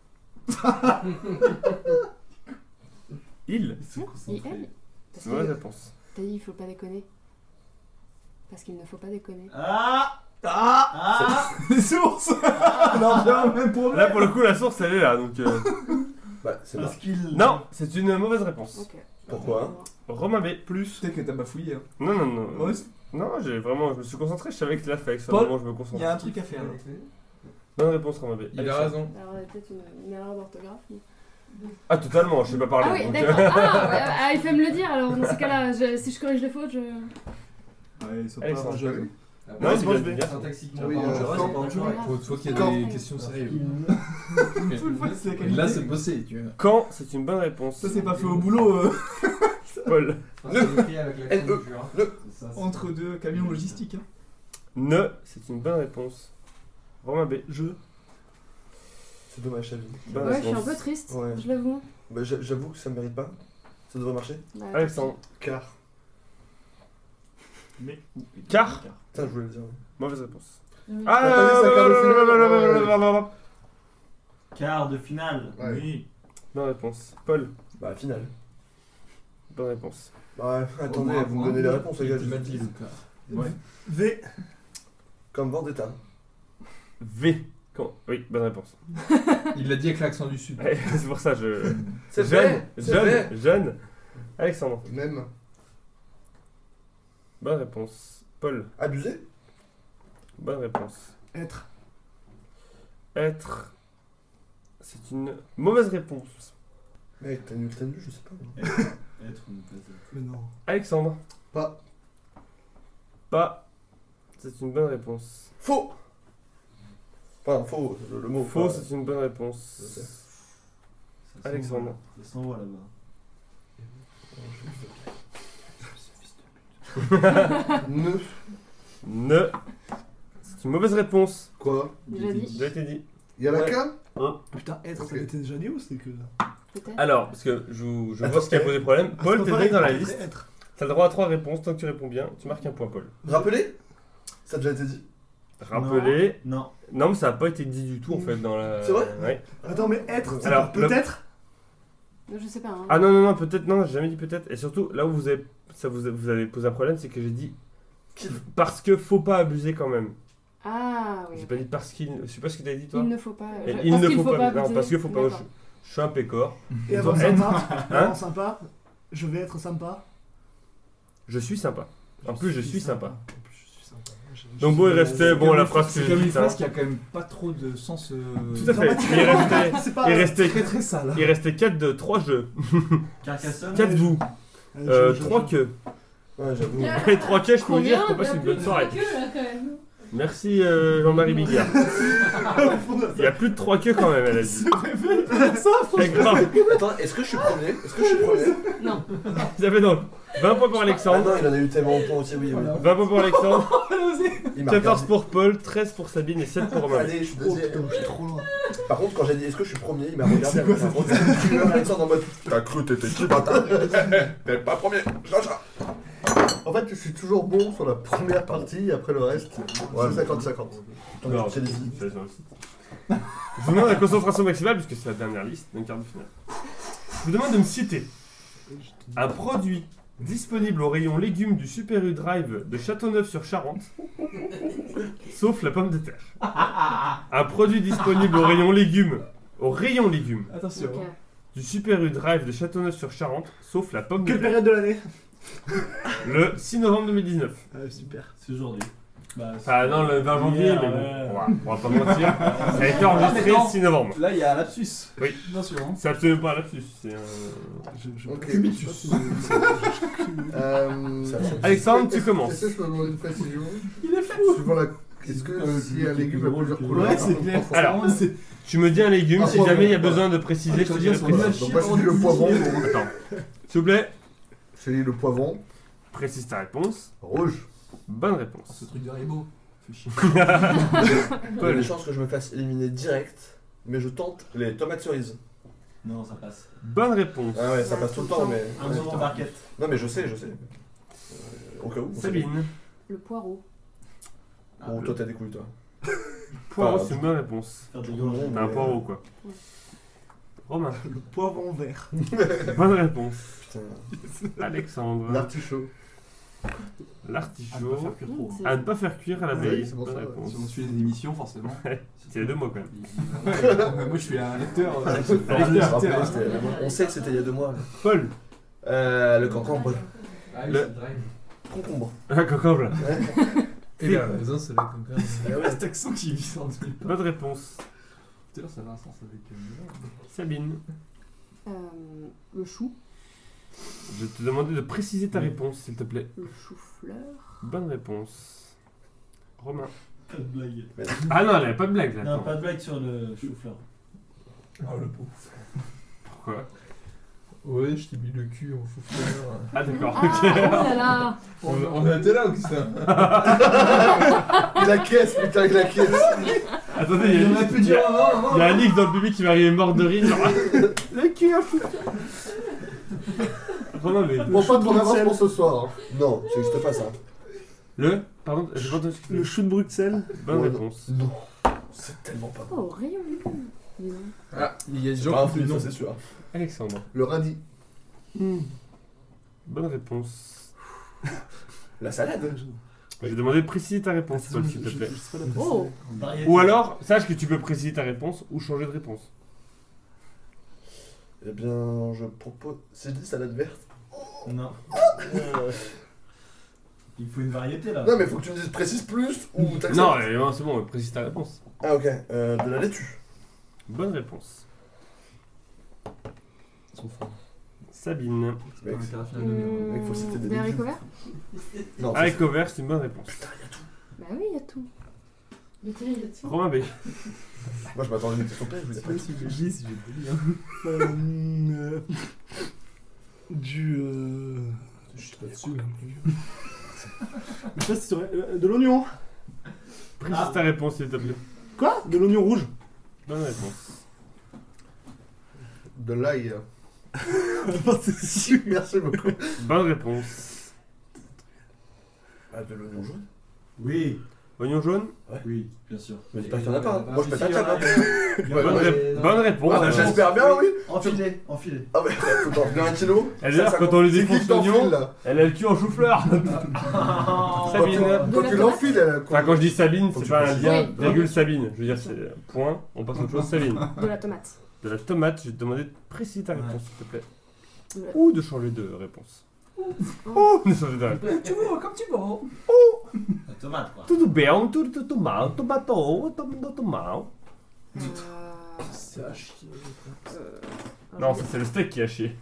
Il. I L. Parce Mauvaise que réponse. t'as dit il faut pas déconner. Parce qu'il ne faut pas déconner. Ah Ah Ah Les sources. Non, bien, même problème. Là, pour le coup, la source, elle est là, donc. euh, Bah, c'est Parce pas. qu'il... Non, c'est une mauvaise réponse. Ok. Pourquoi Romain B, plus. Peut-être que t'as bafouillé. Hein. Non, non, non. Ouais, c'est- Non, j'ai vraiment. Je me suis concentré, je savais que là, fallait que ce soit Paul, le moment où je me Il concentre. y a un truc à faire. là. Bonne réponse, Romain B. Il a Alexandre. raison. Alors, il y a peut-être une, une erreur d'orthographe. mais- Ah, totalement, je sais pas parler. Ah oui, donc, d'accord. euh, Ah, ouais, ah, il faut me le dire alors. Dans ces cas-là, je- si je corrige les fautes, je. Ouais, ils sont pas Alexandre. rageux. Non, Ouais, c'est moi, bien je vais. de dire. Syntaxiquement, Oui, parlant, euh, je reste quand- pas en jeu. Faut, faut qu'il y ait Quand- des questions sérieuses. Une fois, c'est la Et qualité. là, c'est bossé, tu vois. Quand, c'est une bonne réponse. Ça, c'est pas fait au boulot euh, Paul. Enfin, c'est écrit avec l'accent N E. du jura. Le- C'est ça, c'est- entre deux camions logistiques. Hein. Ne, c'est une bonne réponse. Romain B. Je. C'est dommage, ta vie. Bonne Ouais, je suis un réponse. peu triste, Ouais. je l'avoue. Bah, j'a- j'avoue que ça me mérite pas. Ça devrait marcher. Bah, Alexandre. Car. Mais. Car. Putain, je voulais le dire. Mauvaise réponse. Oui. Ah, T'as pas dit ça, quart de finale? Quart de finale. Ouais. Oui. Bonne réponse. Paul. Bah, finale. Bonne réponse. Bah, attendez, Au moins, vous me au donnez les moins, réponses, les gars. tu je m'as vous dit dis. le cas. Ouais. V. Comme Vendetta. V. Quand... Oui, bonne réponse. Il l'a dit avec l'accent du sud. Ouais, c'est pour ça je. C'est jeune, vrai, c'est jeune, vrai. jeune. Alexandre. Même. Bonne réponse. Paul. Abusé. Bonne réponse. Être. Être. C'est une mauvaise réponse. Mec, t'as nul, t'as nul, je sais pas. Être ou ne pas être. Mais non. Alexandre. Pas. Pas. C'est une bonne réponse. Faux. Enfin, faux, le, le mot. Faux, pas- c'est une bonne réponse. Je sais. Ça Alexandre. s'envoie. Ça s'envoie là-bas. Ne. Ne. C'est une mauvaise réponse. Quoi? Déjà dit. Déjà été dit. Il y a la Ouais. K? Putain, être, Ok. ça était déjà dit ou c'était que. Peut-être. Alors, parce que je, vous- je Attends, vois ce qui a posé problème. Paul, Attends, t'es pareil, dans la après liste. Être. T'as le droit à trois réponses. Tant que tu réponds bien, tu marques un point, Paul. Rappelez. Ça a déjà été dit. Rappeler. Non. Non, mais ça n'a pas été dit du tout en fait dans la. C'est vrai Ouais. Attends, mais être, c'est Alors, pour le- peut-être. Je sais pas. Hein. Ah non, non, non, peut-être, non, j'ai jamais dit peut-être. Et surtout, là où vous avez, ça vous, a- vous avez posé un problème, c'est que j'ai dit parce que faut pas abuser quand même. Ah oui. J'ai pas dit parce qu'il. Je sais pas ce que t'as dit toi. Il ne faut pas. Et je- il parce ne qu'il faut pas. non, abuser. parce qu'il faut pas. Je, D'accord. je suis un pécor. Et Et avant toi, sympa. Hein Avant sympa. Je vais être sympa. Je suis sympa. En plus, je suis sympa. En plus, je suis sympa. Je- je Donc suis- bon, il restait bon la phrase que C'est j'ai comme une dite. hein. phrase qui a quand même pas trop de sens. euh, Tout à fait. dramatique. Il restait, C'est pas. il restait, Très très sale. il restait quatre de trois jeux, Carcassonne. quatre vous, Allez, euh, je- je- trois je- queues. Ouais, j'avoue. Et trois queues, je peux vous dire Combien qu'on passe une bonne soirée. Que là quand même. Merci euh, Jean-Marie Bigard. Il y a plus de trois queues quand même, elle a dit. C'est grave. Attends, est-ce que je suis premier Est-ce que je suis premier Non. Vous avez donc vingt points pour Ah Alexandre, non, il en a eu tellement de points aussi, oui. oui. vingt points pour Alexandre, Il m'a quatorze regardé. pour Paul, treize pour Sabine et sept pour Romain. Allez, je suis Oh deuxième. putain, je suis trop loin. Par contre, quand j'ai dit est-ce que je suis premier, il m'a regardé avec un gros tueur Alexandre en mode t'as cru t'étais qui bâtard T'es pas premier, chacha. En fait, je suis toujours bon sur la première partie, après le reste, Ouais. c'est cinquante cinquante. Non, c'est les- c'est sur le site. Je vous demande la concentration maximale puisque c'est la dernière liste d'un quart de finale. Je vous demande de me citer un produit disponible au rayon légumes du Super U Drive de Châteauneuf-sur-Charente, sauf la pomme de terre. Un produit disponible au rayon légumes, au rayon légumes Attention. Ok. du Super U Drive de Châteauneuf-sur-Charente, sauf la pomme de Quelle terre. période de l'année? Le six novembre deux mille dix-neuf. Ah, super. C'est aujourd'hui. Bah, Enfin non, le vingt janvier, Hier, mais bon, ouais. on va, on va pas mentir. Ça a été enregistré le six novembre. Là, il y a un lapsus. Oui. Attention. Hein. C'est absolument pas un lapsus. C'est un... Je, je Ok. Cubitus. Euh, Ça, ça- Alexandre, tu est-ce- commences. Est-ce que je peux demander une précision? Il est fou. Suivant la... Est-ce que Euh, si un le- légume le- a plusieurs le- couleurs, ouais, par c'est contre, clair. pas Alors, forcément. c'est. Tu me dis un légume, Ah, si poivron, jamais il y a voilà. besoin de préciser, Ah, je te je dirai veux dire, Voilà, précis. donc moi je dis le poivron, Attends. S'il vous plaît, je dis le poivron, précise ta réponse. rouge. Bonne Ce réponse. truc de Ribot. Fais chier. Il y a des chances que je me fasse éliminer direct, mais je tente les tomates cerises. Non, ça passe. Bonne réponse. Ah ouais, ça passe tout le temps, mais. Un moment barquette. Non, mais je sais, je sais. Euh, Au cas où. on sait. Sabine. Le poireau. Bon, toi t'as des couilles, toi. Poireau, Enfin, c'est une bonne réponse. Faire des Non, grands. T'as un mais- poireau quoi. Ouais. Romain. Le poivron vert. Bonne réponse. Putain. Alexandre. L'artichaut. À ne pas L'artichaut. faire cuire trop. C'est- À ne pas faire cuire à la Oui, veille. c'est pour Bonne ça, ouais. réponse. Si on suit les émissions, forcément. C'est les deux mots quand même. Ouais, moi je suis un lecteur. euh, Ah, un je me lecteur, rappelle, hein. c'était- On sait que c'était il y a deux mois. Paul. Euh, le concombre. Ah Le- oui, c'est drive. Concombre. Ah, concombre. Et là, les uns, c'est le concombre. Ah ouais. Cet accent qui vit sans nulle part. Bonne réponse. Tout à l'heure, ça avait un sens avec. euh, Sabine. Euh, le chou. Je te demandais de préciser ta réponse s'il te plaît. Le chou-fleur. Bonne réponse. Romain. Pas de blague. Ah non, elle avait pas de blague là. Non, attends. pas de blague sur le chou-fleur. Oh le pauvre. Pourquoi? Ouais, je t'ai mis le cul en fou-fleur. Ah d'accord, Ah, ok. oh là là. On, on était là, Augustin. Il a caisse, putain, il a caisse. Attendez, il y a, On aurait pu il y dire a, avant, il y a avant. Alix dans le public qui va arriver mort de rire. Genre... le cul en fou. Romain, mais. Bon, pas trop d'avance pour ce soir. hein. Non, ça n'existe pas ça. Le. Pardon, j'ai pas entendu. Le chou de Bruxelles. Bonne Ouais, réponse. Non. C'est tellement pas bon. Oh, rayon légumes. Dis donc. Ah, il y a des C'est gens pas un qui fruit, ont ça non. c'est sûr. Alexandre. Le radis. Bonne réponse. La salade. Je vais demander préciser ta réponse, Paul, s'il te plaît. Je sais pas la Oh. Variété. Ou alors, sache que tu peux préciser ta réponse ou changer de réponse. Eh bien, je propose. Si je dis salade verte. Non. Il faut une variété là. Non, mais faut que tu me dises précise plus ou t'acceptes. Non, euh, non, c'est bon, précise ta réponse. Ah, ok. Euh, de la laitue. Bonne réponse. Sabine. Mec, Hum, mec, faut citer des des légumes. haricots verts. Non, ça, Haricot vert, c'est une bonne réponse. Bah oui, il y a tout. Mais tiens, il y a tout. Romain B. c'est- Moi, je m'attendais à une question pleine, je vous ai pas dit. si je si j'ai pas dit. Euh, euh, du. Euh... Je suis pas dessus. là. Mais je sais pas si tu aurais- euh, de l'oignon. Précise Ah. ta réponse, s'il te plaît. Quoi? De l'oignon rouge. Bonne réponse. De l'ail. Non, c'est sûr. Merci beaucoup. Bonne réponse. Ah, de l'oignon jaune. Oui. Oignon jaune. Oui, bien sûr. Mais j'espère qu'il y en a pas. hein. Moi, je pète un Si, il y en a, câble. il y en a. Ouais, Bonne, ouais, ré- bonne réponse. Ah, bah, j'espère bien, oui. Enfilé, enfilé. Ah, ouais, faut t'en venir un kilo. Elle Ça, d'ailleurs, ça quand on lui C'est qui défonce qui t'enfile l'oignon, là? elle a le cul en chou-fleur. Quand tu, Sabine. De quand la tu tomate. l'enfiles, elle a Enfin, quand je dis Sabine, Faut c'est que pas tu un précises. lien, Oui. virgule Sabine. Je veux dire, c'est point, on passe à autre chose, Sabine. De la tomate. De la tomate, je vais te demander de préciser ta Ouais. réponse, s'il te plaît. De la- Ou de changer de réponse. Oh. Ou de changer de réponse. Tu vois, comme tu veux. La tomate quoi. Tudo bem, tudo tudo tomate, tomato, tomato, tomato. Euh, C'est à chier. euh, Non, ça c'est le steak qui a chié.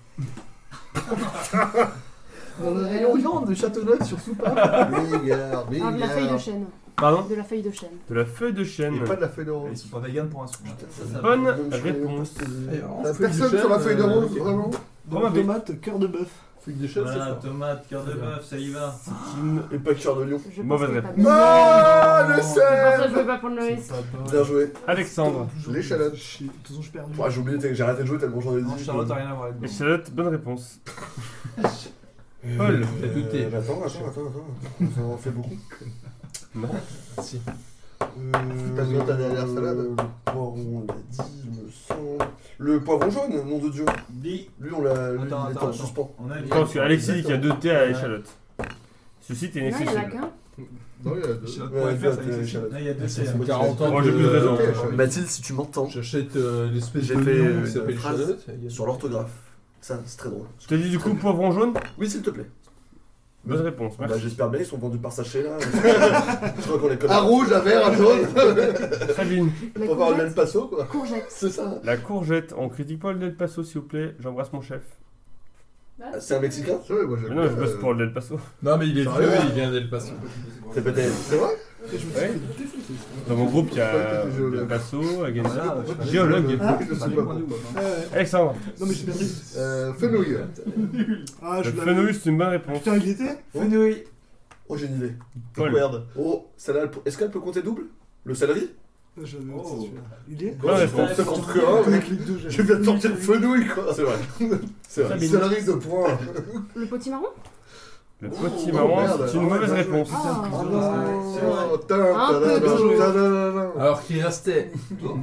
Dans un rayon viande de Châteauneuf sur soupape. Bigard, Ah, de la feuille de bigard. chêne. Pardon? De la feuille de chêne. De la feuille de chêne. Et pas de la feuille de Ils rose. sont pas véganes pour un sou. Bonne réponse. La personne sur la feuille de rose, vraiment. De Romain la B. tomate, cœur de bœuf. Feuille de chêne, c'est Voilà, fort. tomate, cœur de bœuf, ça y va. Et pas cœur de lion. Je pense Mauvaise que c'est pas réponse. bien. Ah, le C'est pour ça que je sel. veux pas prendre le risque. Bien joué. Alexandre. L'échalote. De toute façon, je suis perdu. Ouais, j'ai oublié, t'as- j'ai arrêté de jouer tellement j'en ai dit. Non, Charlotte a rien à voir là-dedans. Échalote, bonne réponse. Euh, Paul. T'as douté. euh, Attends, attends, attends, attends. Ça en fait beaucoup. Non. Si. T'as besoin de ta dernière salade. Le poivron, on l'a dit, il me semble. Le poivron jaune, nom de Dieu. Dis. Lui, on l'a. Lui, Attends, il était attends, en attends. suspens. On a Je pense que Alexis dit qu'il y a deux T à échalote. Ceci est Non, il y en a inaccessible. qu'un. Non, il y a deux. Ouais, F R, ça euh, existe. Charlotte. Là, il y a deux Ça C. fait quarante ans Oh, j'ai que- plus de raison. euh, Mathilde, si tu m'entends, J'achète euh, l'espèce J'ai de fait, lion euh, qui s'appelle une phrase Charlotte. il y a- sur l'orthographe. Ça, c'est très drôle. Je te dis du coup poivron jaune. Oui, s'il te plaît. Bonne réponse, Bah, merci. j'espère bien, ils sont vendus par sachet là. Je crois qu'on les connaît. Un rouge, un vert, un jaune. Sabine. La Pour voir le courgette. El Paso, quoi. Courgette. C'est ça. La courgette, on critique pas le Del Paso s'il vous plaît, j'embrasse mon chef. Ah, c'est un Mexicain. Ouais, moi, j'aime Mais non, je bien, bosse euh, pour le Del Paso. Non, mais il est Sérieux vieux, il vient d'El Paso. C'est peut-être. C'est vrai? Ouais. Dans mon groupe, il y a Del Paso, Agenza, géologue. Ah, Je sais pas. Alexandre. Non, mais j'ai perdu. Euh, Fenouil. Ah, Le je l'avais. fenouil, c'est une bonne réponse. Putain, il était. Fenouil. Oh, j'ai une idée. Paul. Merde. Oh, celle-là, elle peut- est-ce qu'elle peut compter double? Le céleri? Je l'avais. Oh. c'est celui-là. Il est. Bonne réponse. Ça compte que un, mec. Les deux, Je viens de sortir le fenouil, quoi. C'est vrai. C'est vrai. Sabine. Céleri de points. Le potimarron. Le Oh, potimarron, merde. c'est une Ah, mauvaise bien joué. réponse. Ah. Oh, C'est vrai. oh, ta- ta- Un peu ta- bien joué. ta- ta- ta- ta- Alors qu'il restait.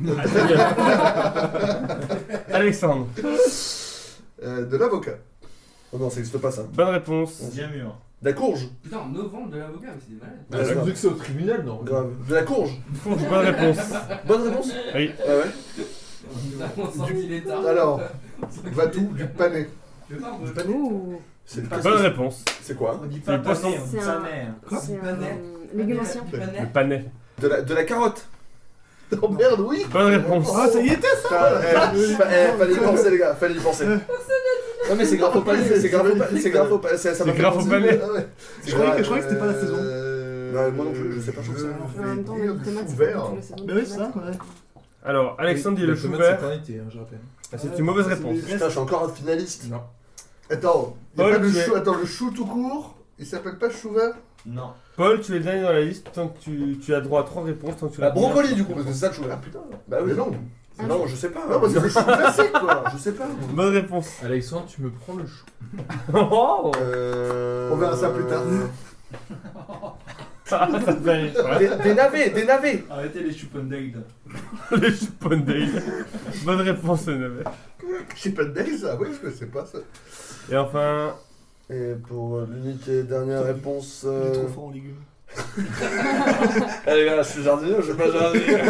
Alexandre. Euh, De l'avocat. Oh non, ça n'existe pas ça. Bonne réponse. Bien mûr. De la courge. Putain, en novembre de l'avocat, mais c'est des malades. Ah, c'est vu que c'est au tribunal, non? Grave. De la courge. Courge, bonne réponse. Bonne réponse. Oui. Ah ouais. On sent qu'il est tard. Alors, Vatou, du pané. Je veux pas, on veut- Ouh. C'est Bonne réponse. C'est quoi? On dit C'est pas le poisson. pané, on dit C'est sa un- mère. C'est un Panet. euh, légume ancien. Le panais. De la, de la carotte. Oh merde, oui. Bonne réponse. Ah, ça y était. Putain, eh, fa- eh, fallait y penser, les gars, fallait y penser. Non, mais c'est grave au palais, c'est grave au palais, c'est grave au palais, ça ça C'est m'a fait grave au penser. palais. Ah ouais. C'est Je croyais que- grave. je croyais que c'était pas la saison. Euh, Euh, Ouais, moi non plus, je sais pas, je sais rien en je En vais même temps, dire les du tomates, chou c'est pas vert. toute la saison Bah de oui, c'est ça, tomates. ouais. Alors, Alexandre dit le chou tomate, vert. c'est pas un été, hein, je rappelle. Ah, c'est une mauvaise Ouais, réponse. c'est des Putain, je suis encore un finaliste. Non. Attends, y a Paul, pas de tu es- chou. Attends, le chou tout court, il s'appelle pas chou vert? Non. Paul, tu es le dernier dans la liste. Tant que tu, tu as droit à trois réponses. Tant que tu Bah, réponds brocoli bien. du coup, parce que c'est ça le chou Ah vert. putain. Bah oui. Mais non. Ah, Non, je sais pas. Non, parce que le chou classique quoi. Je sais pas. moi. Bonne réponse. Alexandre, tu me prends le chou. Oh Euh... On verra ça plus tard. Ça fait rire, ouais. Des, des navets, des navets. Arrêtez les chupendales. Les Chupondale. Bonne réponse, Neve. J'ai pas de days, ah oui, je connaissais pas ça. Et enfin, Et pour l'unique et dernière réponse. Il est Euh... trop fort en légumes. Allez, gars, je suis jardinier, je suis pas jardinier.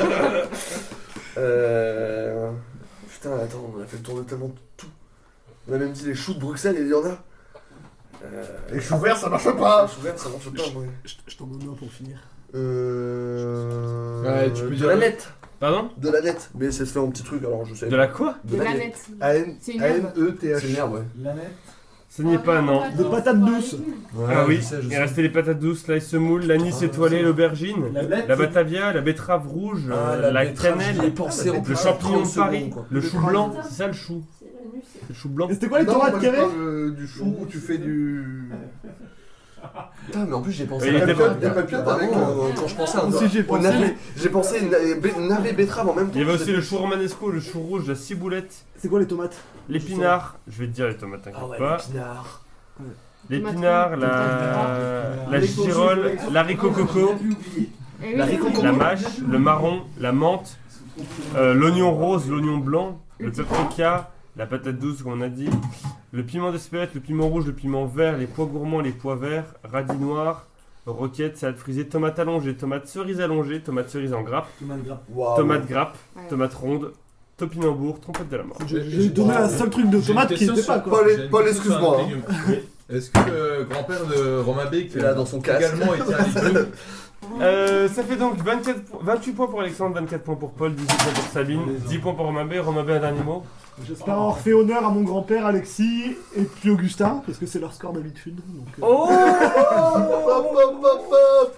euh... Putain, attends, on a fait le tour de tellement tout. On a même dit les choux de Bruxelles et il y en a. Euh... Les choux verts, ça marche pas. Les choux verts, ça marche pas, moi. Je je t'en donne un pour finir. Euh... Ouais, tu peux de dire la le- nette. pardon? De la nette. Mais ça se fait en petit truc, alors je sais. De la quoi? De la nette. A N C'est une herbe. E T H. C'est une herbe, ouais. La nette. Ce n'est pas, non. De patates douces. Ah oui, je sais, je il sais. restait les patates douces, l'ail semoule, l'anis Ah, étoilé, ça. l'aubergine, La blette. la batavia, la betterave rouge, Ah, euh, la betterave, cannelle, j'y ai pensé en le plus. champignon de trente Paris, secondes, quoi. le chou blanc, c'est ça le chou? Le chou blanc. Et c'était quoi les Non, tomates moi, qu'il y je avait parle euh, du chou où tu fais du. Putain, mais en plus j'ai pensé Il à était la pas- papillote, il y a papillote vraiment, avec, euh, quand je pensais à un Aussi, j'ai au pensé. navet. J'ai pensé na- bé- navet betterave en même temps. Il y avait aussi le chou romanesco, le chou rouge, la ciboulette, C'est quoi les tomates? l'épinard, je vais te dire les tomates, Ah t'inquiète ouais, pas. l'épinard. L'épinard, la, la Avec ton girole, jus, l'haricot coco, Eh oui, L'haricot c'est coco. la bon. mâche, le marron, la menthe, euh, l'oignon rose, l'oignon blanc, le paprika, la patate douce comme on a dit, le piment d'Espelette, le piment rouge, le piment vert, les pois gourmands, les pois verts, radis noirs, roquette, salade frisée, tomate allongée, tomate cerise allongée, tomate cerise en grappe, Waouh. tomate grappe, Ouais. tomate ronde, topinambour, trompette de la mort. J'ai j'ai donné un seul truc de J'ai une tomate qui question n'était pas sur- quoi. Paul, j'ai une Paul, question sur excuse-moi, un légume. Est-ce que le grand-père de Romain B, qui Il a dans son casque. également été un légume, Euh, ça fait donc vingt-quatre po- vingt-huit points pour Alexandre, vingt-quatre points pour Paul, dix-huit points pour Sabine, dix points pour Romain B. Romain B, un dernier mot. J'espère avoir fait honneur à mon grand-père Alexis et puis Augustin, parce que c'est leur score d'habitude. donc, euh, Oh Hop, hop, hop, hop.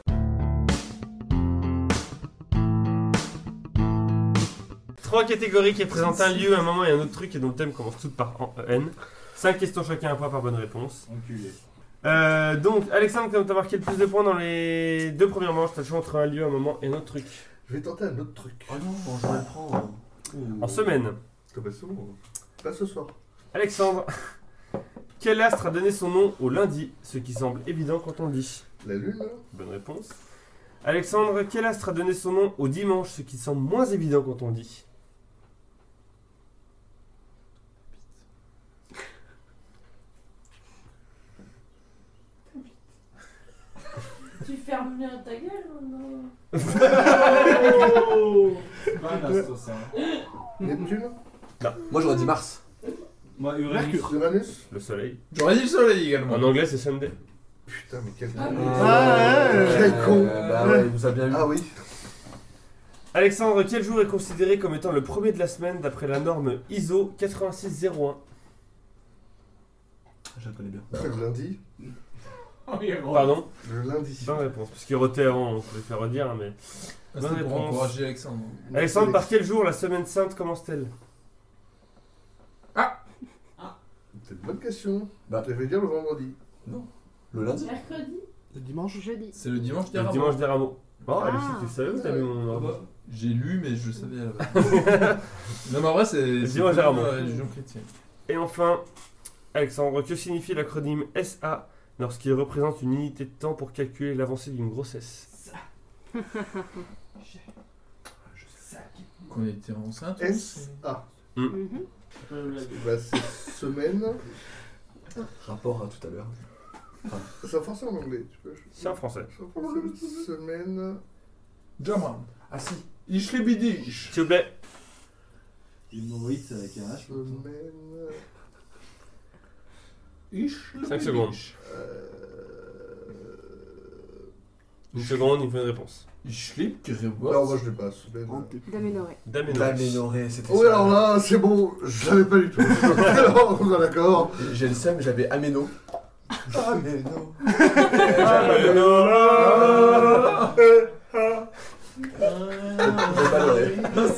Trois catégories qui représentent un lieu, un moment et un autre truc et dont le thème commence toutes par en N. Cinq questions chacun, un point par bonne réponse. Enculé. Euh, donc, Alexandre, comme tu as marqué le plus de points dans les deux premières manches, tu as le choix entre un lieu, un moment et un autre truc. Je vais tenter un autre truc. Oh non, je vais le prendre. En semaine. Ça va souvent. Pas ce soir. Alexandre, quel astre a donné son nom au lundi, ce qui semble évident quand on le dit? La lune, là. Bonne réponse. Alexandre, quel astre a donné son nom au dimanche, ce qui semble moins évident quand on le dit? Tu fermes bien ta gueule ou non? Pas un astre, ça. Neptune. Moi j'aurais dit Mars. Moi, Uranus. Uranus. Le soleil. J'aurais dit le soleil également. En anglais, c'est Sunday. Putain, mais quel Ah, con. mais- Ah, ouais. Quel con. Bah ouais, il nous a bien eu. Ah oui. Alexandre, quel jour est considéré comme étant le premier de la semaine d'après la norme I S O quatre-vingt-six zéro un? Je la connais bien. C'est le lundi. Pardon? Le lundi. Bonne réponse. Parce qu'il rotait avant, on pouvait faire redire, hein, mais. Ah, Bonne C'était pour réponse. encourager Alexandre. Alexandre, par quel jour la semaine sainte commence-t-elle? C'est une bonne question. Bah. Je vais dire le vendredi. Le lundi. Mercredi? Le dimanche. Jeudi. C'est le dimanche des Le rameaux. dimanche des rameaux. Oh, Ah. Alexis, tu savais où t'as vu mon Ah ordre? bah, J'ai lu, mais je le savais à la base. Non, mais en vrai, c'est. c'est dimanche des comme rameaux. la religion chrétienne. Et enfin, Alexandre, que signifie l'acronyme S A lorsqu'il représente une unité de temps pour calculer l'avancée d'une grossesse? Qu'on était enceinte. S A. Mhm. Bah, c'est semaine. Rapport à tout à l'heure. C'est en français ou en anglais, tu peux. C'est en français. Semaine. German. Ah si. Ich liebe dich. S'il vous plaît. Une Maurice avec un H. Semaine. Ich liebe cinq secondes. dich. Euh... Une seconde, il faut une réponse. Ich liebe dich. Non, moi je l'ai pas. Semaine. D'aménoré. D'aménoré. D'aménoré, c'était Oui, ça. alors là, c'est bon. Je l'avais pas du tout. Alors, on est d'accord. J'ai le seum, j'avais Améno. Ah, mais non. Ah, mais non. J'ai pas leurré.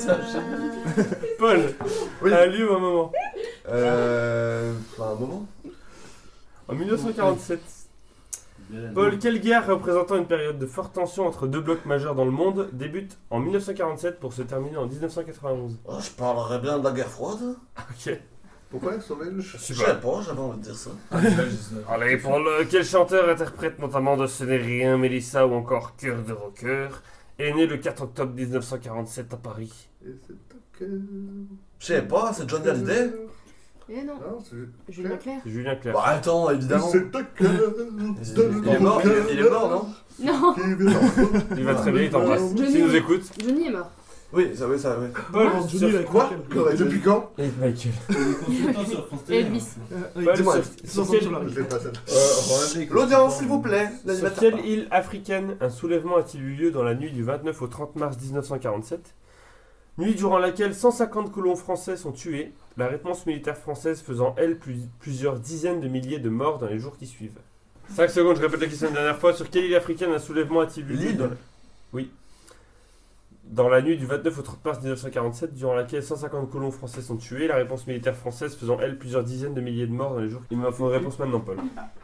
Paul, Oui. un lieu ou un moment? Euh. Enfin, un moment. En mille neuf cent quarante-sept, Paul, quelle guerre représentant une période de forte tension entre deux blocs majeurs dans le monde débute en mille neuf cent quarante-sept pour se terminer en dix-neuf cent quatre-vingt-onze? Oh, je parlerais bien de la guerre froide. Ok. Pourquoi ils sont belges? Je sais pas, j'avais envie de dire ça. Allez, Paul, quel chanteur interprète notamment de Ce n'est rien, Mélissa ou encore Cœur de rocker est né le quatre octobre mille neuf cent quarante-sept à Paris? Et c'est ok. Je sais pas, c'est Johnny Hallyday. Eh non, Non, c'est. Julien Clerc. Julien Clerc. Bah attends, évidemment. C'est ok. Il est mort, il est- il est mort, non? Non, Il va très bien, il t'embrasse. Johnny. S'il nous écoute. Johnny est mort. Oui, ça, oui, ça, oui. Paul, Oh, Johnny, sur- la Quoi Quoi Depuis quand? Et Michael. Consultant sur France Télé. Elvis. Paul, Dis-moi. sur- Ils sur sont quel- sur la Je rive. l'ai pas ça. Euh, L'audience, s'il vous plaît. Sur L'animateur. quelle île africaine un soulèvement a-t-il eu lieu dans la nuit du vingt-neuf au trente mars mille neuf cent quarante-sept? Nuit durant laquelle cent cinquante colons français sont tués, la réponse militaire française faisant, elle, plus- plusieurs dizaines de milliers de morts dans les jours qui suivent. cinq secondes, je répète la question une dernière fois. Sur quelle île africaine un soulèvement a-t-il eu lieu L'île. dans la... Oui. Dans la nuit du vingt-neuf au trente mars mille neuf cent quarante-sept, durant laquelle cent cinquante colons français sont tués, la réponse militaire française faisant, elle, plusieurs dizaines de milliers de morts dans les jours... Il me faut une réponse maintenant, Paul.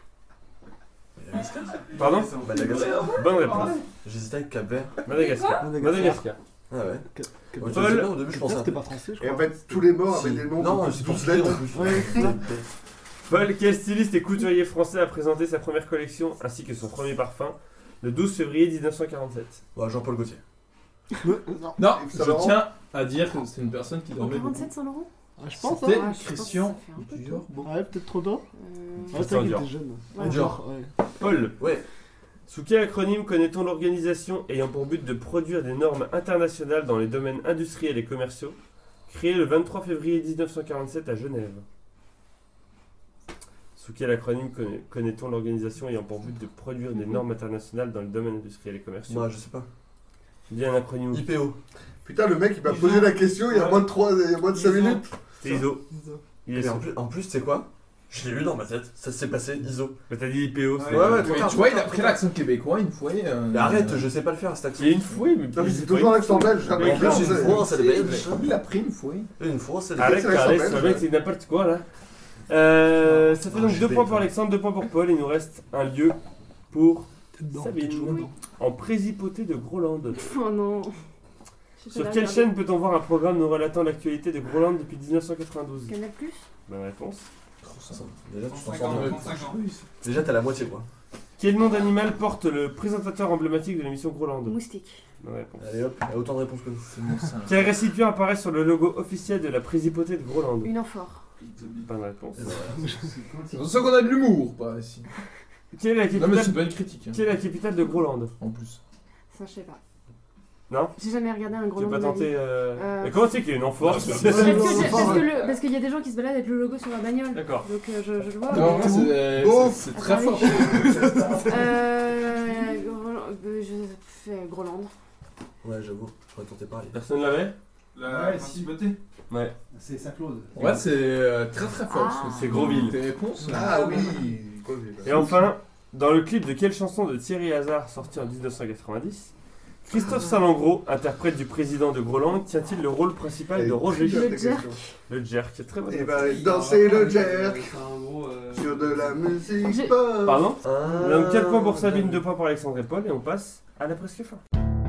Pardon? Madagascar. Bonne réponse. J'hésitais avec Cap Vert. Madagascar. Madagascar. Ah ouais. Que- Ouais, Paul, je sais pas, au début, je pensais. C'était pas français, je Et en crois. fait, tous les morts Si. avaient des noms Non, de c'est douze portugais lettres. en plus. Ouais. Paul, quel styliste et couturier français a présenté sa première collection ainsi que son premier parfum le douze février mille neuf cent quarante-sept? Ouais, Jean-Paul Gaultier. Non. Non, Yves je Saint Laurent. tiens à dire que c'est une personne qui En dormait beaucoup. quarante-sept, Saint-Laurent. Ah, je pense, C'était hein. Ouais, je pense que Christian ça fait un peu Dior. tôt. Ouais, peut-être trop tôt. Euh, Ouais, Christian c'est qu'il Dior. était jeune. Ouais. Dior, ouais. Paul, Ouais. sous quel acronyme connaît-on l'organisation ayant pour but de produire des normes internationales dans les domaines industriels et commerciaux, créée le vingt-trois février mille neuf cent quarante-sept à Genève? Sous quel acronyme connaît- connaît-on l'organisation ayant pour but de produire des normes internationales dans les domaines industriels et commerciaux? Moi, je sais pas. Dis un acronyme. I P O. Putain, le mec il m'a posé la question il y a moins de trois, il y a moins de cinq minutes. C'est I S O. Il est Et en sous. plus, en plus, tu sais quoi? Je l'ai eu dans ma tête. Ça s'est passé, I S O. Mais t'as dit I P O. c'est- Ouais, ouais, Mais trop tu tard. vois, il a pris l'accent québécois une fois. euh, Mais arrête, je sais pas le faire, cet accent. Il y a une fouille, mais Non, mais c'est toujours l'accent belge. Mais En plus, non, une c'est- fois, c'est les belges. Il a pris une fois. Une fois, c'est les Arrête, c'est l'accent arrête, belge, ce ouais. mec c'est n'importe quoi là. Euh, ça fait Ah, donc je deux vais- points pour Alexandre, deux points pour Paul, il nous reste un lieu pour Dedans, Sabine. toujours dedans. En présipauté de Groland. Oh non. Je sais Sur pas quelle regarder. chaîne peut-on voir un programme nous relatant l'actualité de Groland depuis mille neuf cent quatre-vingt-douze? Canal plus. Bonne réponse. Déjà, tu t'en trente-cinq sors ans, de- trente-cinq ans. Déjà, t'as la moitié, quoi. Quel nom d'animal porte le présentateur emblématique de l'émission Groland? Moustique. Bonne réponse. Allez hop, il y a autant de réponses que nous. C'est mon sein. Quel récipient apparaît sur le logo officiel de la présipauté de Groland? Une amphore. Bonne réponse. C'est pour ça qu'on a de l'humour, pas ici. Quelle est la Non, mais capitale, c'est pas une critique. hein, quelle est la capitale de Groland? En plus. Ça, je sais pas. Non? J'ai jamais regardé un gros Tu veux long pas de ma vie. tenter. Euh... Euh, Mais comment c'est qu'il y a une amphore? Parce que, j'ai- parce que le- parce qu'il y a des gens qui se baladent avec le logo sur la bagnole. D'accord. Donc euh, je, je le vois. Non, mais- c'est euh, Ouf. c'est- c'est très Attendez. fort. Euh. Groland- euh, Je fais Groland. Ouais, j'avoue, j'aurais tenté pareil. Personne l'avait? La Ouais, principauté. Ouais. C'est Saint-Claude. Ouais, c'est euh, très très fort. Ah. parce que C'est Grosville. Tes réponses. Ah oui. Et enfin, dans le clip de quelle chanson de Thierry Hazard sorti en dix-neuf cent quatre-vingt-dix, Christophe Salengro, interprète du président de Groland, tient-il le rôle principal de Roger? Le jerk. Le jerk, c'est très bon. Et bah, danser le jerk C'est un gros. euh, sur de la musique J'ai- pop. Pardon? Ah, Donc quatre points pour Sabine, deux points pour Alexandre et Paul, et on passe à la presque fin.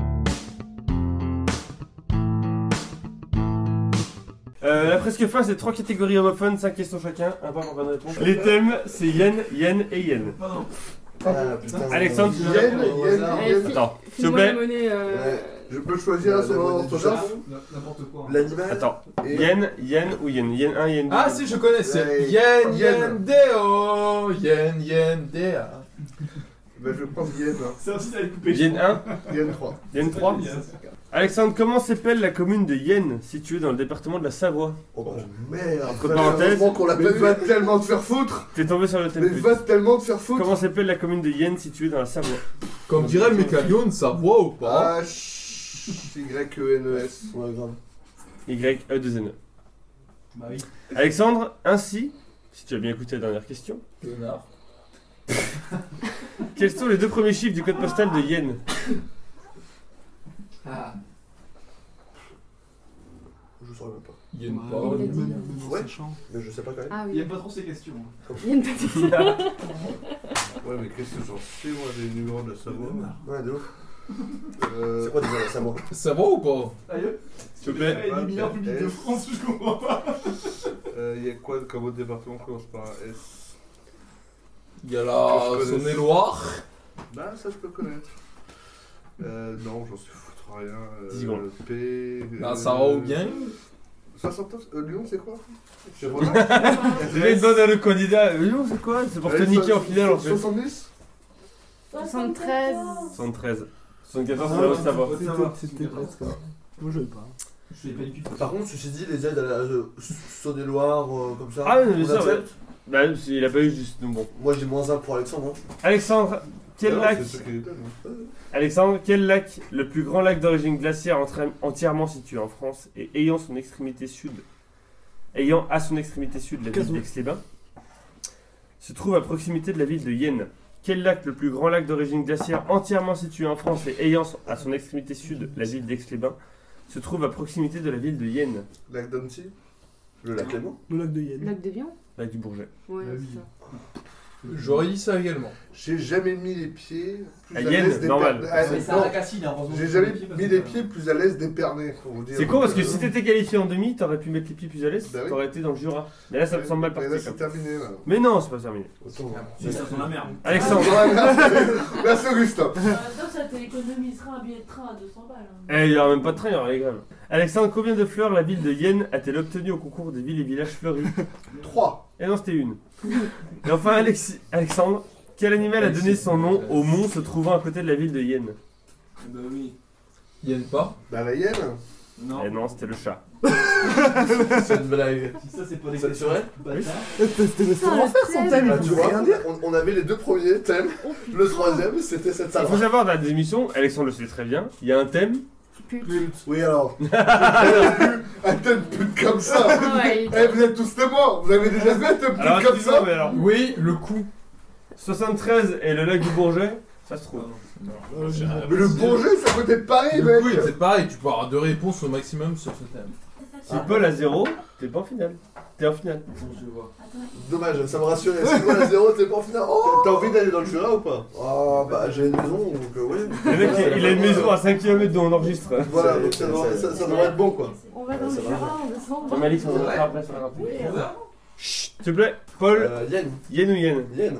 Euh, la presque fin, c'est trois catégories homophones, cinq questions chacun, un point pour bonne réponse. Les thèmes, c'est yen, yen et yen. Pardon. Ah putain. Alexandre, tu veux Yen, répondre yen, Allez, yen. fi- Attends, s'il vous file-moi plaît. la monnaie. euh, Ouais. Je peux choisir un La sur monnaie mon du orthographe N'importe quoi. hein. L'animal Attends, et- yen, yen ou yen? Yen un, yen deux. Ah si, je connais, c'est Ouais. Yen Yen. Yen Deo Yen Yen Dea. Bah, je vais prendre yen. hein. Ça aussi, ça va être coupé. Yen un, Yen trois. yen trois. Alexandre, comment s'appelle la commune de Yen, située dans le département de la Savoie? Oh bah, merde. Entre parenthèses. Heureusement qu'on l'a pas vu. Va tellement te faire foutre. T'es tombé sur le thème Mais pute. va tellement te faire foutre. Comment s'appelle la commune de Yen, située dans la Savoie? Comme dirait Mécalion, ça voit ou pas? Ah, Y E N E S. Ouais, grave. Y E deux N E. Bah oui. Alexandre, ainsi, si tu as bien écouté la dernière question, Léonard. Quels sont les deux premiers chiffres du code postal de Yen? Ah. Je saurais même pas. Il y a une Ouais, parole. il a dit. même- même en Ouais. sachant. Mais je sais pas quand même. Ah Il oui. aime pas trop ces questions. Il y a une petite. Ouais, mais qu'est-ce que j'en sais, moi, des numéros de la Savoie? Ouais, de ouf. Euh, C'est quoi déjà la Savoie? Ça va ou pas? Sérieux? S'il te plaît. Les meilleurs publics de France, je comprends pas. Euh, Il y a quoi comme autre département qui commence par un S? Il y a Que la je connais. Saône-et-Loire. Bah, ça, je peux connaître. Euh, non, j'en sais foutre rien. Euh, dix secondes. P. La Sarah ou bien? soixante-neuf. Euh, Lyon, c'est quoi? C'est vrai. Je vais demander à le candidat. Euh, Lyon, c'est quoi? C'est pour te niquer en finale en fait. soixante-dix. soixante-treize. soixante-treize. soixante-quatorze, c'est la Haute-Savoie. C'était- C'était presque. Moi, je vais pas. Je sais pas du tout. Par contre, ceci dit, les aides à la euh, Saône-et-Loire, euh, comme ça. Ah, oui, mais on ça, accepte. Bah, il a pas eu juste. Donc bon. Moi, j'ai moins un pour Alexandre. hein. Alexandre, quel Non, lac c'est sûr qu'il était, non. Alexandre, quel lac, le plus grand lac d'origine glaciaire entra- entièrement situé en France et ayant son extrémité sud, ayant à son extrémité sud la ville Cazaux. d'Aix-les-Bains, se trouve à proximité de la ville de Yen. Quel lac, le plus grand lac d'origine glaciaire entièrement situé en France et ayant son- à son extrémité sud la ville d'Aix-les-Bains, se trouve à proximité de la ville de Yen? Lac d'Annecy. Le lac Clément. Le lac de Yen. Lac de Vion. Lac du Bourget. Ouais, Ah oui. c'est ça. J'aurais dit ça également. J'ai jamais mis les pieds plus À à Yen, l'aise des normal. per- ah, Mais c'est non. un racacine, hein, heureusement. J'ai jamais mis les pieds plus à l'aise d'Épernay, pour vous dire. C'est con parce que Euh, si t'étais qualifié en demi, t'aurais pu mettre les pieds plus à l'aise, Bah oui. t'aurais été dans le Jura. Mais là, ça me semble mal Mais parti. là, quand c'est même. terminé, là. Mais non, c'est pas terminé. Attends. C'est ça, dans la merde. Alexandre, Ouais, là, c'est- là, c'est Augustin. En même temps, ça t'économisera un billet de train à deux cents balles. hein. eh, il y aura même pas de train, il y aura les grèves. Alexandre, combien de fleurs la ville de Yen a-t-elle obtenu au concours des villes et villages fleuris? trois. Et non, c'était une. Et enfin, Alexis- Alexandre, quel animal a donné son nom au mont se trouvant à côté de la ville de Yen? Bah oui. Il y a une pas. Bah, la hyène. Non. Eh non, c'était le chat. C'est une blague. Si ça, c'est pas des Ça, c'est vrai bâtards. C'était le Putain, en faire son le thème, Bah, il tu pouvait vois, rien dire. on, on avait les deux premiers thèmes. Oh, putain. Le troisième, c'était cette Il salle. faut savoir, dans la émissions, Alexandre le sait très bien, il y a un thème. Pute. Oui, alors. J'ai jamais vu un thème pute comme ça. Ah ouais, il- Eh, vous êtes tous témoins. Vous avez déjà vu un thème Alors, pute comme excuse-moi, ça? mais alors. Oui, le coup. soixante-treize et le lac du Bourget, ça se trouve. Euh, j'ai- Mais le Bourget, c'est à côté de Paris, Le coup, mec. c'est pareil, tu peux avoir deux réponses au maximum sur ce thème. Si Paul a zéro, t'es pas en finale. T'es en finale. Je vois. Dommage, ça me rassurait. Si moi, la zéro, t'es pas en finale. Oh. T'as envie d'aller dans le Jura ou pas? Ah, bah, j'ai une maison, donc euh, oui. Le mec, il- il a une maison à cinq kilomètres d'où on enregistre. Voilà, C'est- donc ça c'est- devrait c'est- ça- ça devrait être bon, quoi. On va dans le Ça va. Jura, on descend. Comme Alix, on va le faire après sur la rapide. Chut, s'il te plaît, Paul, Euh, Yen. Yen ou Yen? Yen.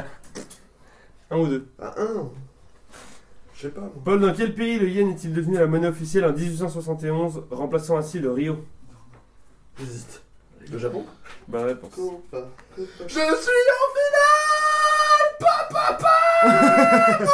Un ou deux. À un. Je sais pas, moi. Paul, dans quel pays le yen est-il devenu la monnaie officielle en dix-huit cent soixante et onze, remplaçant ainsi le Rio? J'hésite. Le Japon? Bonne réponse. Copa, copa. Je suis en finale. Papa, papa.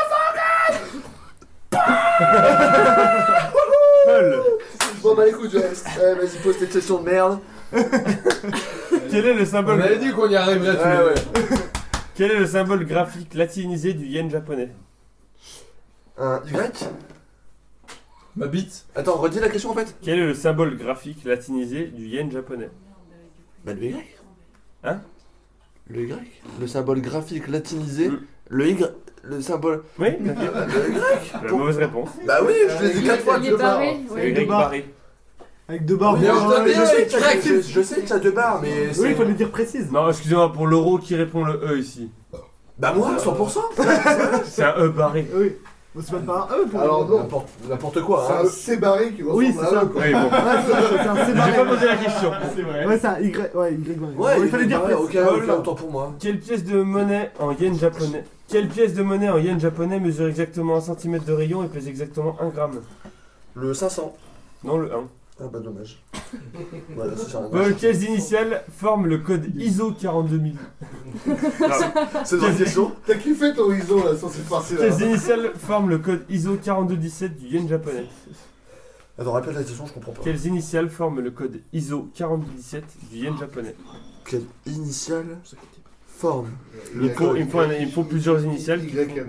Paul, Bon bah écoute, je reste. Eh, vas-y, pose tes questions de merde. quel est le On symbole avait dit qu'on y arriverait tous Ouais, les ouais. deux. Quel est le symbole graphique latinisé du yen japonais? Un Y? Ma bite. Attends, redis la question en fait. Quel est le symbole graphique latinisé du yen japonais? Bah le Y. Hein? Le Y. Le symbole graphique latinisé. Mm. Le Y. Le symbole. Oui, Ah, bah, le Y. la mauvaise réponse. Bah oui, je l'ai dit quatre fois Il que est barré. C'est ouais. le grec barres. barré. Avec deux barres. Oui, bien, je, ouais. je sais que t'as- crac. je- je sais que t'as deux barres, mais Oui, c'est. il fallait dire précise. Non, excusez-moi, pour l'euro qui répond le E ici. Bah moi, cent pour cent. C'est un E barré. Oui. Bon, c'est pas pas un E pour Alors, non. N'importe n'importe quoi. C'est Hein. un C barré qui ressemble Oui, c'est à ça. eux, quoi. Oui, bon. Ouais, c'est c'est un C J'ai barré. pas posé la question. C'est vrai. Ouais, c'est un Y. Ouais, Y barré. Ouais, Bon, il fallait dire ouais, précis. ok, Paul. ok, autant pour moi. Quelle pièce de monnaie en yen japonais Quelle pièce de monnaie en yen japonais mesure exactement un centimètre de rayon et pèse exactement un gramme? Le cinq cents. Non, le un. Ah bah dommage. Voilà, ça sert à rien. Paul, quelles initiales forment le code I S O quarante-deux mille? C'est dans la question. T'as kiffé ton ISO là sur cette partie là. Quelles initiales forment le code I S O quarante-deux dix-sept du yen japonais? Attends, répète la question, je comprends pas. Quelles initiales forment le code I S O quarante-deux dix-sept du yen japonais? Quelle initiale forme Il me faut, il me faut un- il me faut plusieurs initiales. Y N.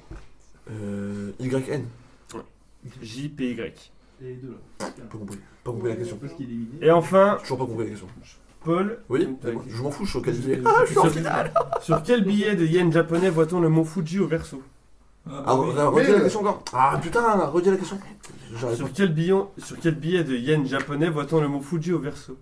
Euh. Y N. J P Y. Les deux là. Pas compris. Pas compris la question. Parce qu'il est éliminé. Et enfin, Toujours pas compris la question. Paul, Oui, je m'en fous, je suis au qualifié. Ah, je suis en sur, finale. sur quel billet de yen japonais voit-on le mont Fuji au verso? Ah, re- redis la question encore. Ah putain, redis la question. J'arrive Sur quel, billet, sur quel billet de yen japonais voit-on le mont Fuji au verso?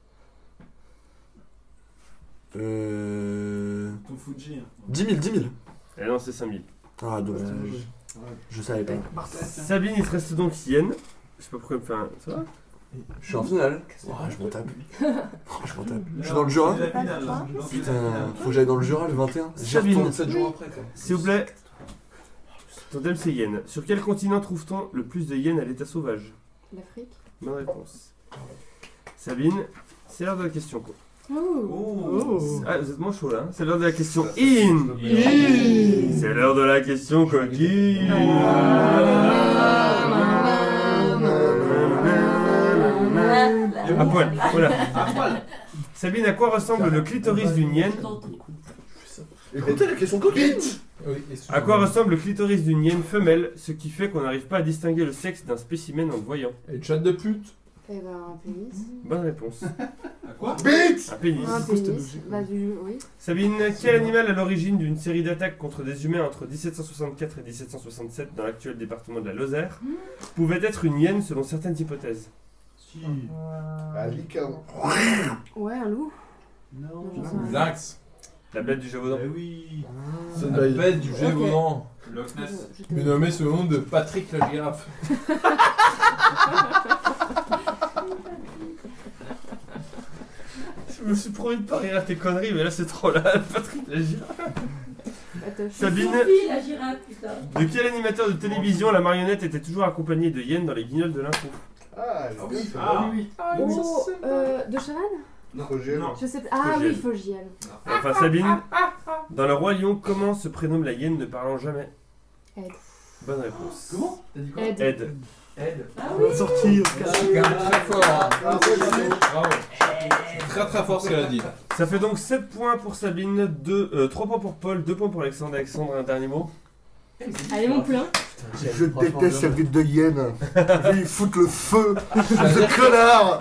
pas. Euh. Ton Fuji. dix mille, dix mille. Eh non, c'est cinq mille. Ah, dommage. Je savais pas. Sabine, il te reste donc yen. Je sais pas pourquoi il me fait un. Ça va? Je suis en finale. Oh, je m'en tape. Oh, je m'en tape. Je suis dans le Jura. C'est la finale, là. Putain, faut que j'aille dans le Jura le vingt et un. J'y Sabine. retourne sept jours après. Quoi. S'il vous plaît. Ton thème c'est yen. Sur quel continent trouve-t-on le plus de yens à l'état sauvage? L'Afrique. Bonne réponse. Sabine, c'est l'heure de la question quoi. Oh. Ah, vous êtes moins chaud là. hein. C'est l'heure de la question in. C'est l'heure de la question coquine. À poil. Voilà. À poil. Sabine, à quoi ressemble le clitoris d'une hyène? Écoutez la question coquine. Oui, À quoi ressemble le clitoris d'une hyène femelle, ce qui fait qu'on n'arrive pas à distinguer le sexe d'un spécimen en le voyant? Et chat de pute. Eh ben, un pénis. Bonne réponse. À quoi? Bite. Un pénis. Un pénis. Bah, du. Oui. Sabine, quel animal à l'origine d'une série d'attaques contre des humains entre dix-sept cent soixante-quatre et dix-sept cent soixante-sept dans l'actuel département de la Lozère pouvait être une hyène selon certaines hypothèses? Si. Ah, licorne. Ouais, un loup. Non. Non, j'en sais rien. Lynx. La bête du Gévaudan. Eh oui. C'est la bête du Gévaudan. Loch Ness. Je- je te- Mais nommé sous le nom de Patrick la girafe. Je me suis promis de pas rire à tes conneries, mais là c'est trop là. Patrick la girafe. Attends, Sabine, Sophie, la girafe, putain. de quel animateur de télévision la marionnette était toujours accompagnée de hyènes dans les guignols de l'info? Ah, elle est bien, ça. Ah oui. Oh, euh, de Chavannes? Roger. Non. Je sais pas. Ah Fogiel. oui, Fogiel. Enfin Sabine, dans le roi lion, comment se prénomme la hyène ne parlant jamais? Ed. Bonne réponse. Comment? T'as dit quoi? Ed. Ed. Ed. Ah On va oui. sortir. C'est quand même très fort. Hein. Ah, ouais, c'est- Bravo. Très très fort ce qu'elle a dit. Ça fait donc sept points pour Sabine, deux, euh, trois points pour Paul, deux points pour Alexandre. Alexandre, un dernier mot? Allez, mon plein. Je déteste cette ville de hyène. Je vais y foutre le feu. Ce connard.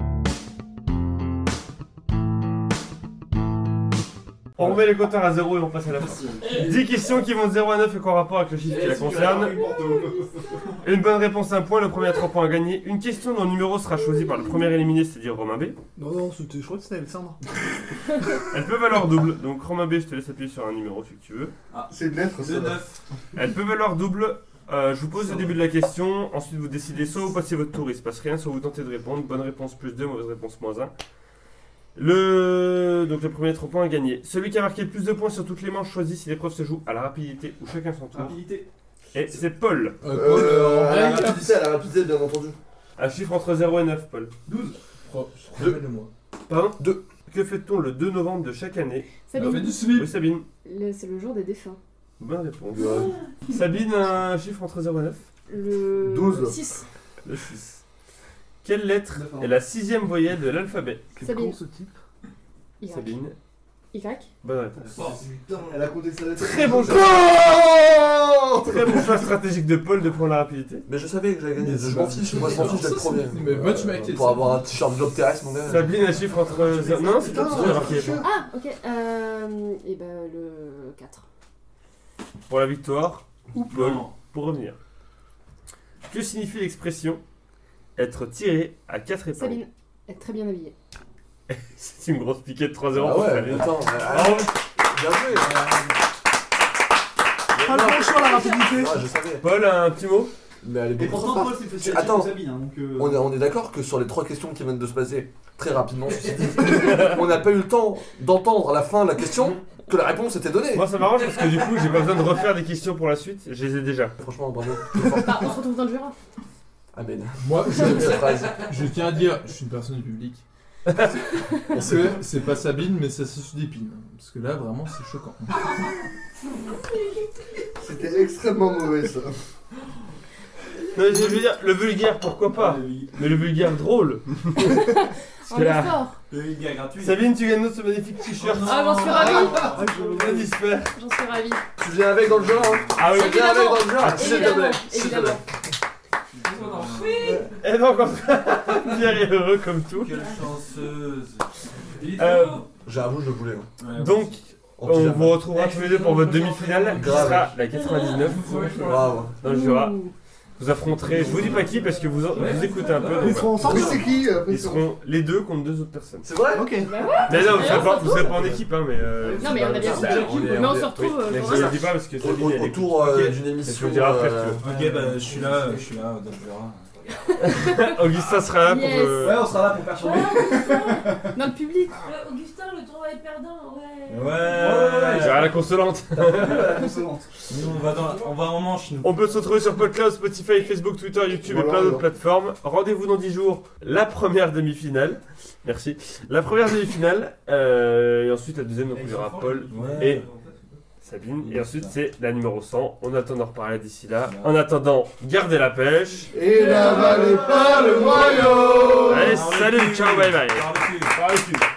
On remet les compteurs à zéro et on passe à la fin. dix questions qui vont de zéro à neuf et qui ont rapport avec le chiffre qui la concerne. Une bonne réponse, un point. Le premier à trois points à gagner. Une question dont le numéro sera choisi par le premier éliminé, c'est-à-dire Romain B. Non, non, c'était- je crois que c'était Alexandre. Elle peut valoir double. Donc Romain B, je te laisse appuyer sur un numéro si tu veux. C'est une lettre, ça. De neuf. Elle peut valoir double. Euh, je vous pose le début de la question. Ensuite, vous décidez soit vous passez votre tour, il se passe rien, soit vous tentez de répondre. Bonne réponse plus deux, mauvaise réponse moins un. Le... Donc le premier trois points à gagner. Celui qui a marqué le plus de points sur toutes les manches choisit si l'épreuve se joue à la rapidité ou chacun son tour. Rapidité. Et c'est Paul. Euh, Paul, euh, en Euh, à la break. rapidité, à la rapidité, bien entendu. Un chiffre entre zéro et neuf, Paul. douze. Oh, je rappelle moi. Pardon Deux. Que fait-on le deux novembre de chaque année? Elle fait Sabine. du slip. Oui, Sabine. Le- C'est le jour des défunts. Bonne réponse. Sabine, un chiffre entre zéro et neuf. Le. douze. six. Le six. Quelle lettre Neuf, est la sixième voyelle de l'alphabet? Quel Sabine. con ce type. Y. Sabine. Y. Bonne réponse. Elle a compté sa lettre. Très bon choix. Oh. Très bon choix stratégique de Paul de prendre la rapidité. Mais je savais que j'allais gagner. Mais Je c'est m'en pas- fiche, moi je m'en fiche d'être premier. Mais matchmaker, Pour avoir un t-shirt job terrestre, mon gars. Sabine, un chiffre entre zéro. Non, c'est toi qui l'as marqué. Ah, ok. Euh. Et ben, le quatre. Pour la victoire ou Paul Non. pour revenir. Que signifie l'expression être tiré à quatre épingles? Sabine. Être très bien habillée. C'est une grosse piquée de trois zéro Ah pour ouais, Sabine. attends. Ah, Bien joué. Pas le bon choix, la rapidité. Ouais, je savais. Paul, un petit mot? Mais elle est Et beaucoup trop pourtant, forte. Paul s'est fait Attends. Attends. Sabine, hein, donc. euh, On est, on est d'accord que sur les trois questions qui viennent de se passer très rapidement, ceci dit, on n'a pas eu le temps d'entendre la fin de la question, que la réponse était donnée. Moi ça m'arrange parce que du coup j'ai pas besoin de refaire des questions pour la suite, je les ai déjà. Franchement, bravo. Bah, on se retrouve dans le Jura. Amen. Moi, J'aime cette phrase. je, je tiens à dire, je suis une personne du public. C'est c'est pas Sabine, mais c'est Sauce d'épine. Parce que là, vraiment, c'est choquant. C'était extrêmement mauvais, ça. Non, je veux dire, le vulgaire pourquoi pas, mais le vulgaire drôle. Parce En que là, effort. Le gars gratuit. Sabine, tu gagnes ce magnifique t-shirt. Ah, j'en suis ravie. Ah, je- Indispère. J'en suis ravie. Tu viens avec dans le genre, hein. Ah oui, Tu viens avec dans le genre. Évidemment. S'il te plaît. S'il te Évidemment. plaît. et donc, on- Pierre est heureux comme tout. Quelle chanceuse. Euh, J'avoue, je voulais. hein. donc, on vous retrouvera tous les deux pour votre demi-finale qui Grave. sera la quatre-vingt-dix-neuf Waouh. dans le Jura. Vous affronterez, je vous dis pas qui parce que vous, vous écoutez un peu. donc Ils seront voilà. ensemble. Oui, c'est qui euh, Ils seront les deux contre deux autres personnes. C'est vrai? Ok. Mais non, vous serez pas, vous serez pas en équipe, hein, mais. Euh, Non, mais on a bien compris. on est- Mais on est- se retrouve, oui, euh, mais dans je un- le dis pas parce que ça Au- dit, au- elle Autour euh, Ok. d'une émission. Je te dirai après, euh, si Ok, bah je suis là, je suis là, dans le Jura. Augustin sera là pour. Yes. euh, Ouais, on sera là pour perturber. Dans le public. Le- Augustin, le tournoi est perdant, ouais. Ouais, J'irai la consolante. la consonante. Nous, on va, dans, on va en manche, nous. On peut se retrouver sur PodCloud, Spotify, Facebook, Twitter, YouTube et Voilà, plein d'autres voilà. plateformes. Rendez-vous dans dix jours, la première demi-finale. Merci. La première demi-finale. euh, et ensuite la deuxième, donc il y aura Paul Ouais. et Sabine. Et ensuite c'est la numéro cent. On attend d'en reparler d'ici là. En attendant, gardez la pêche. Et n'avalez pas le noyau. Allez, salut, ciao, bye bye. Par le cul. Par le cul.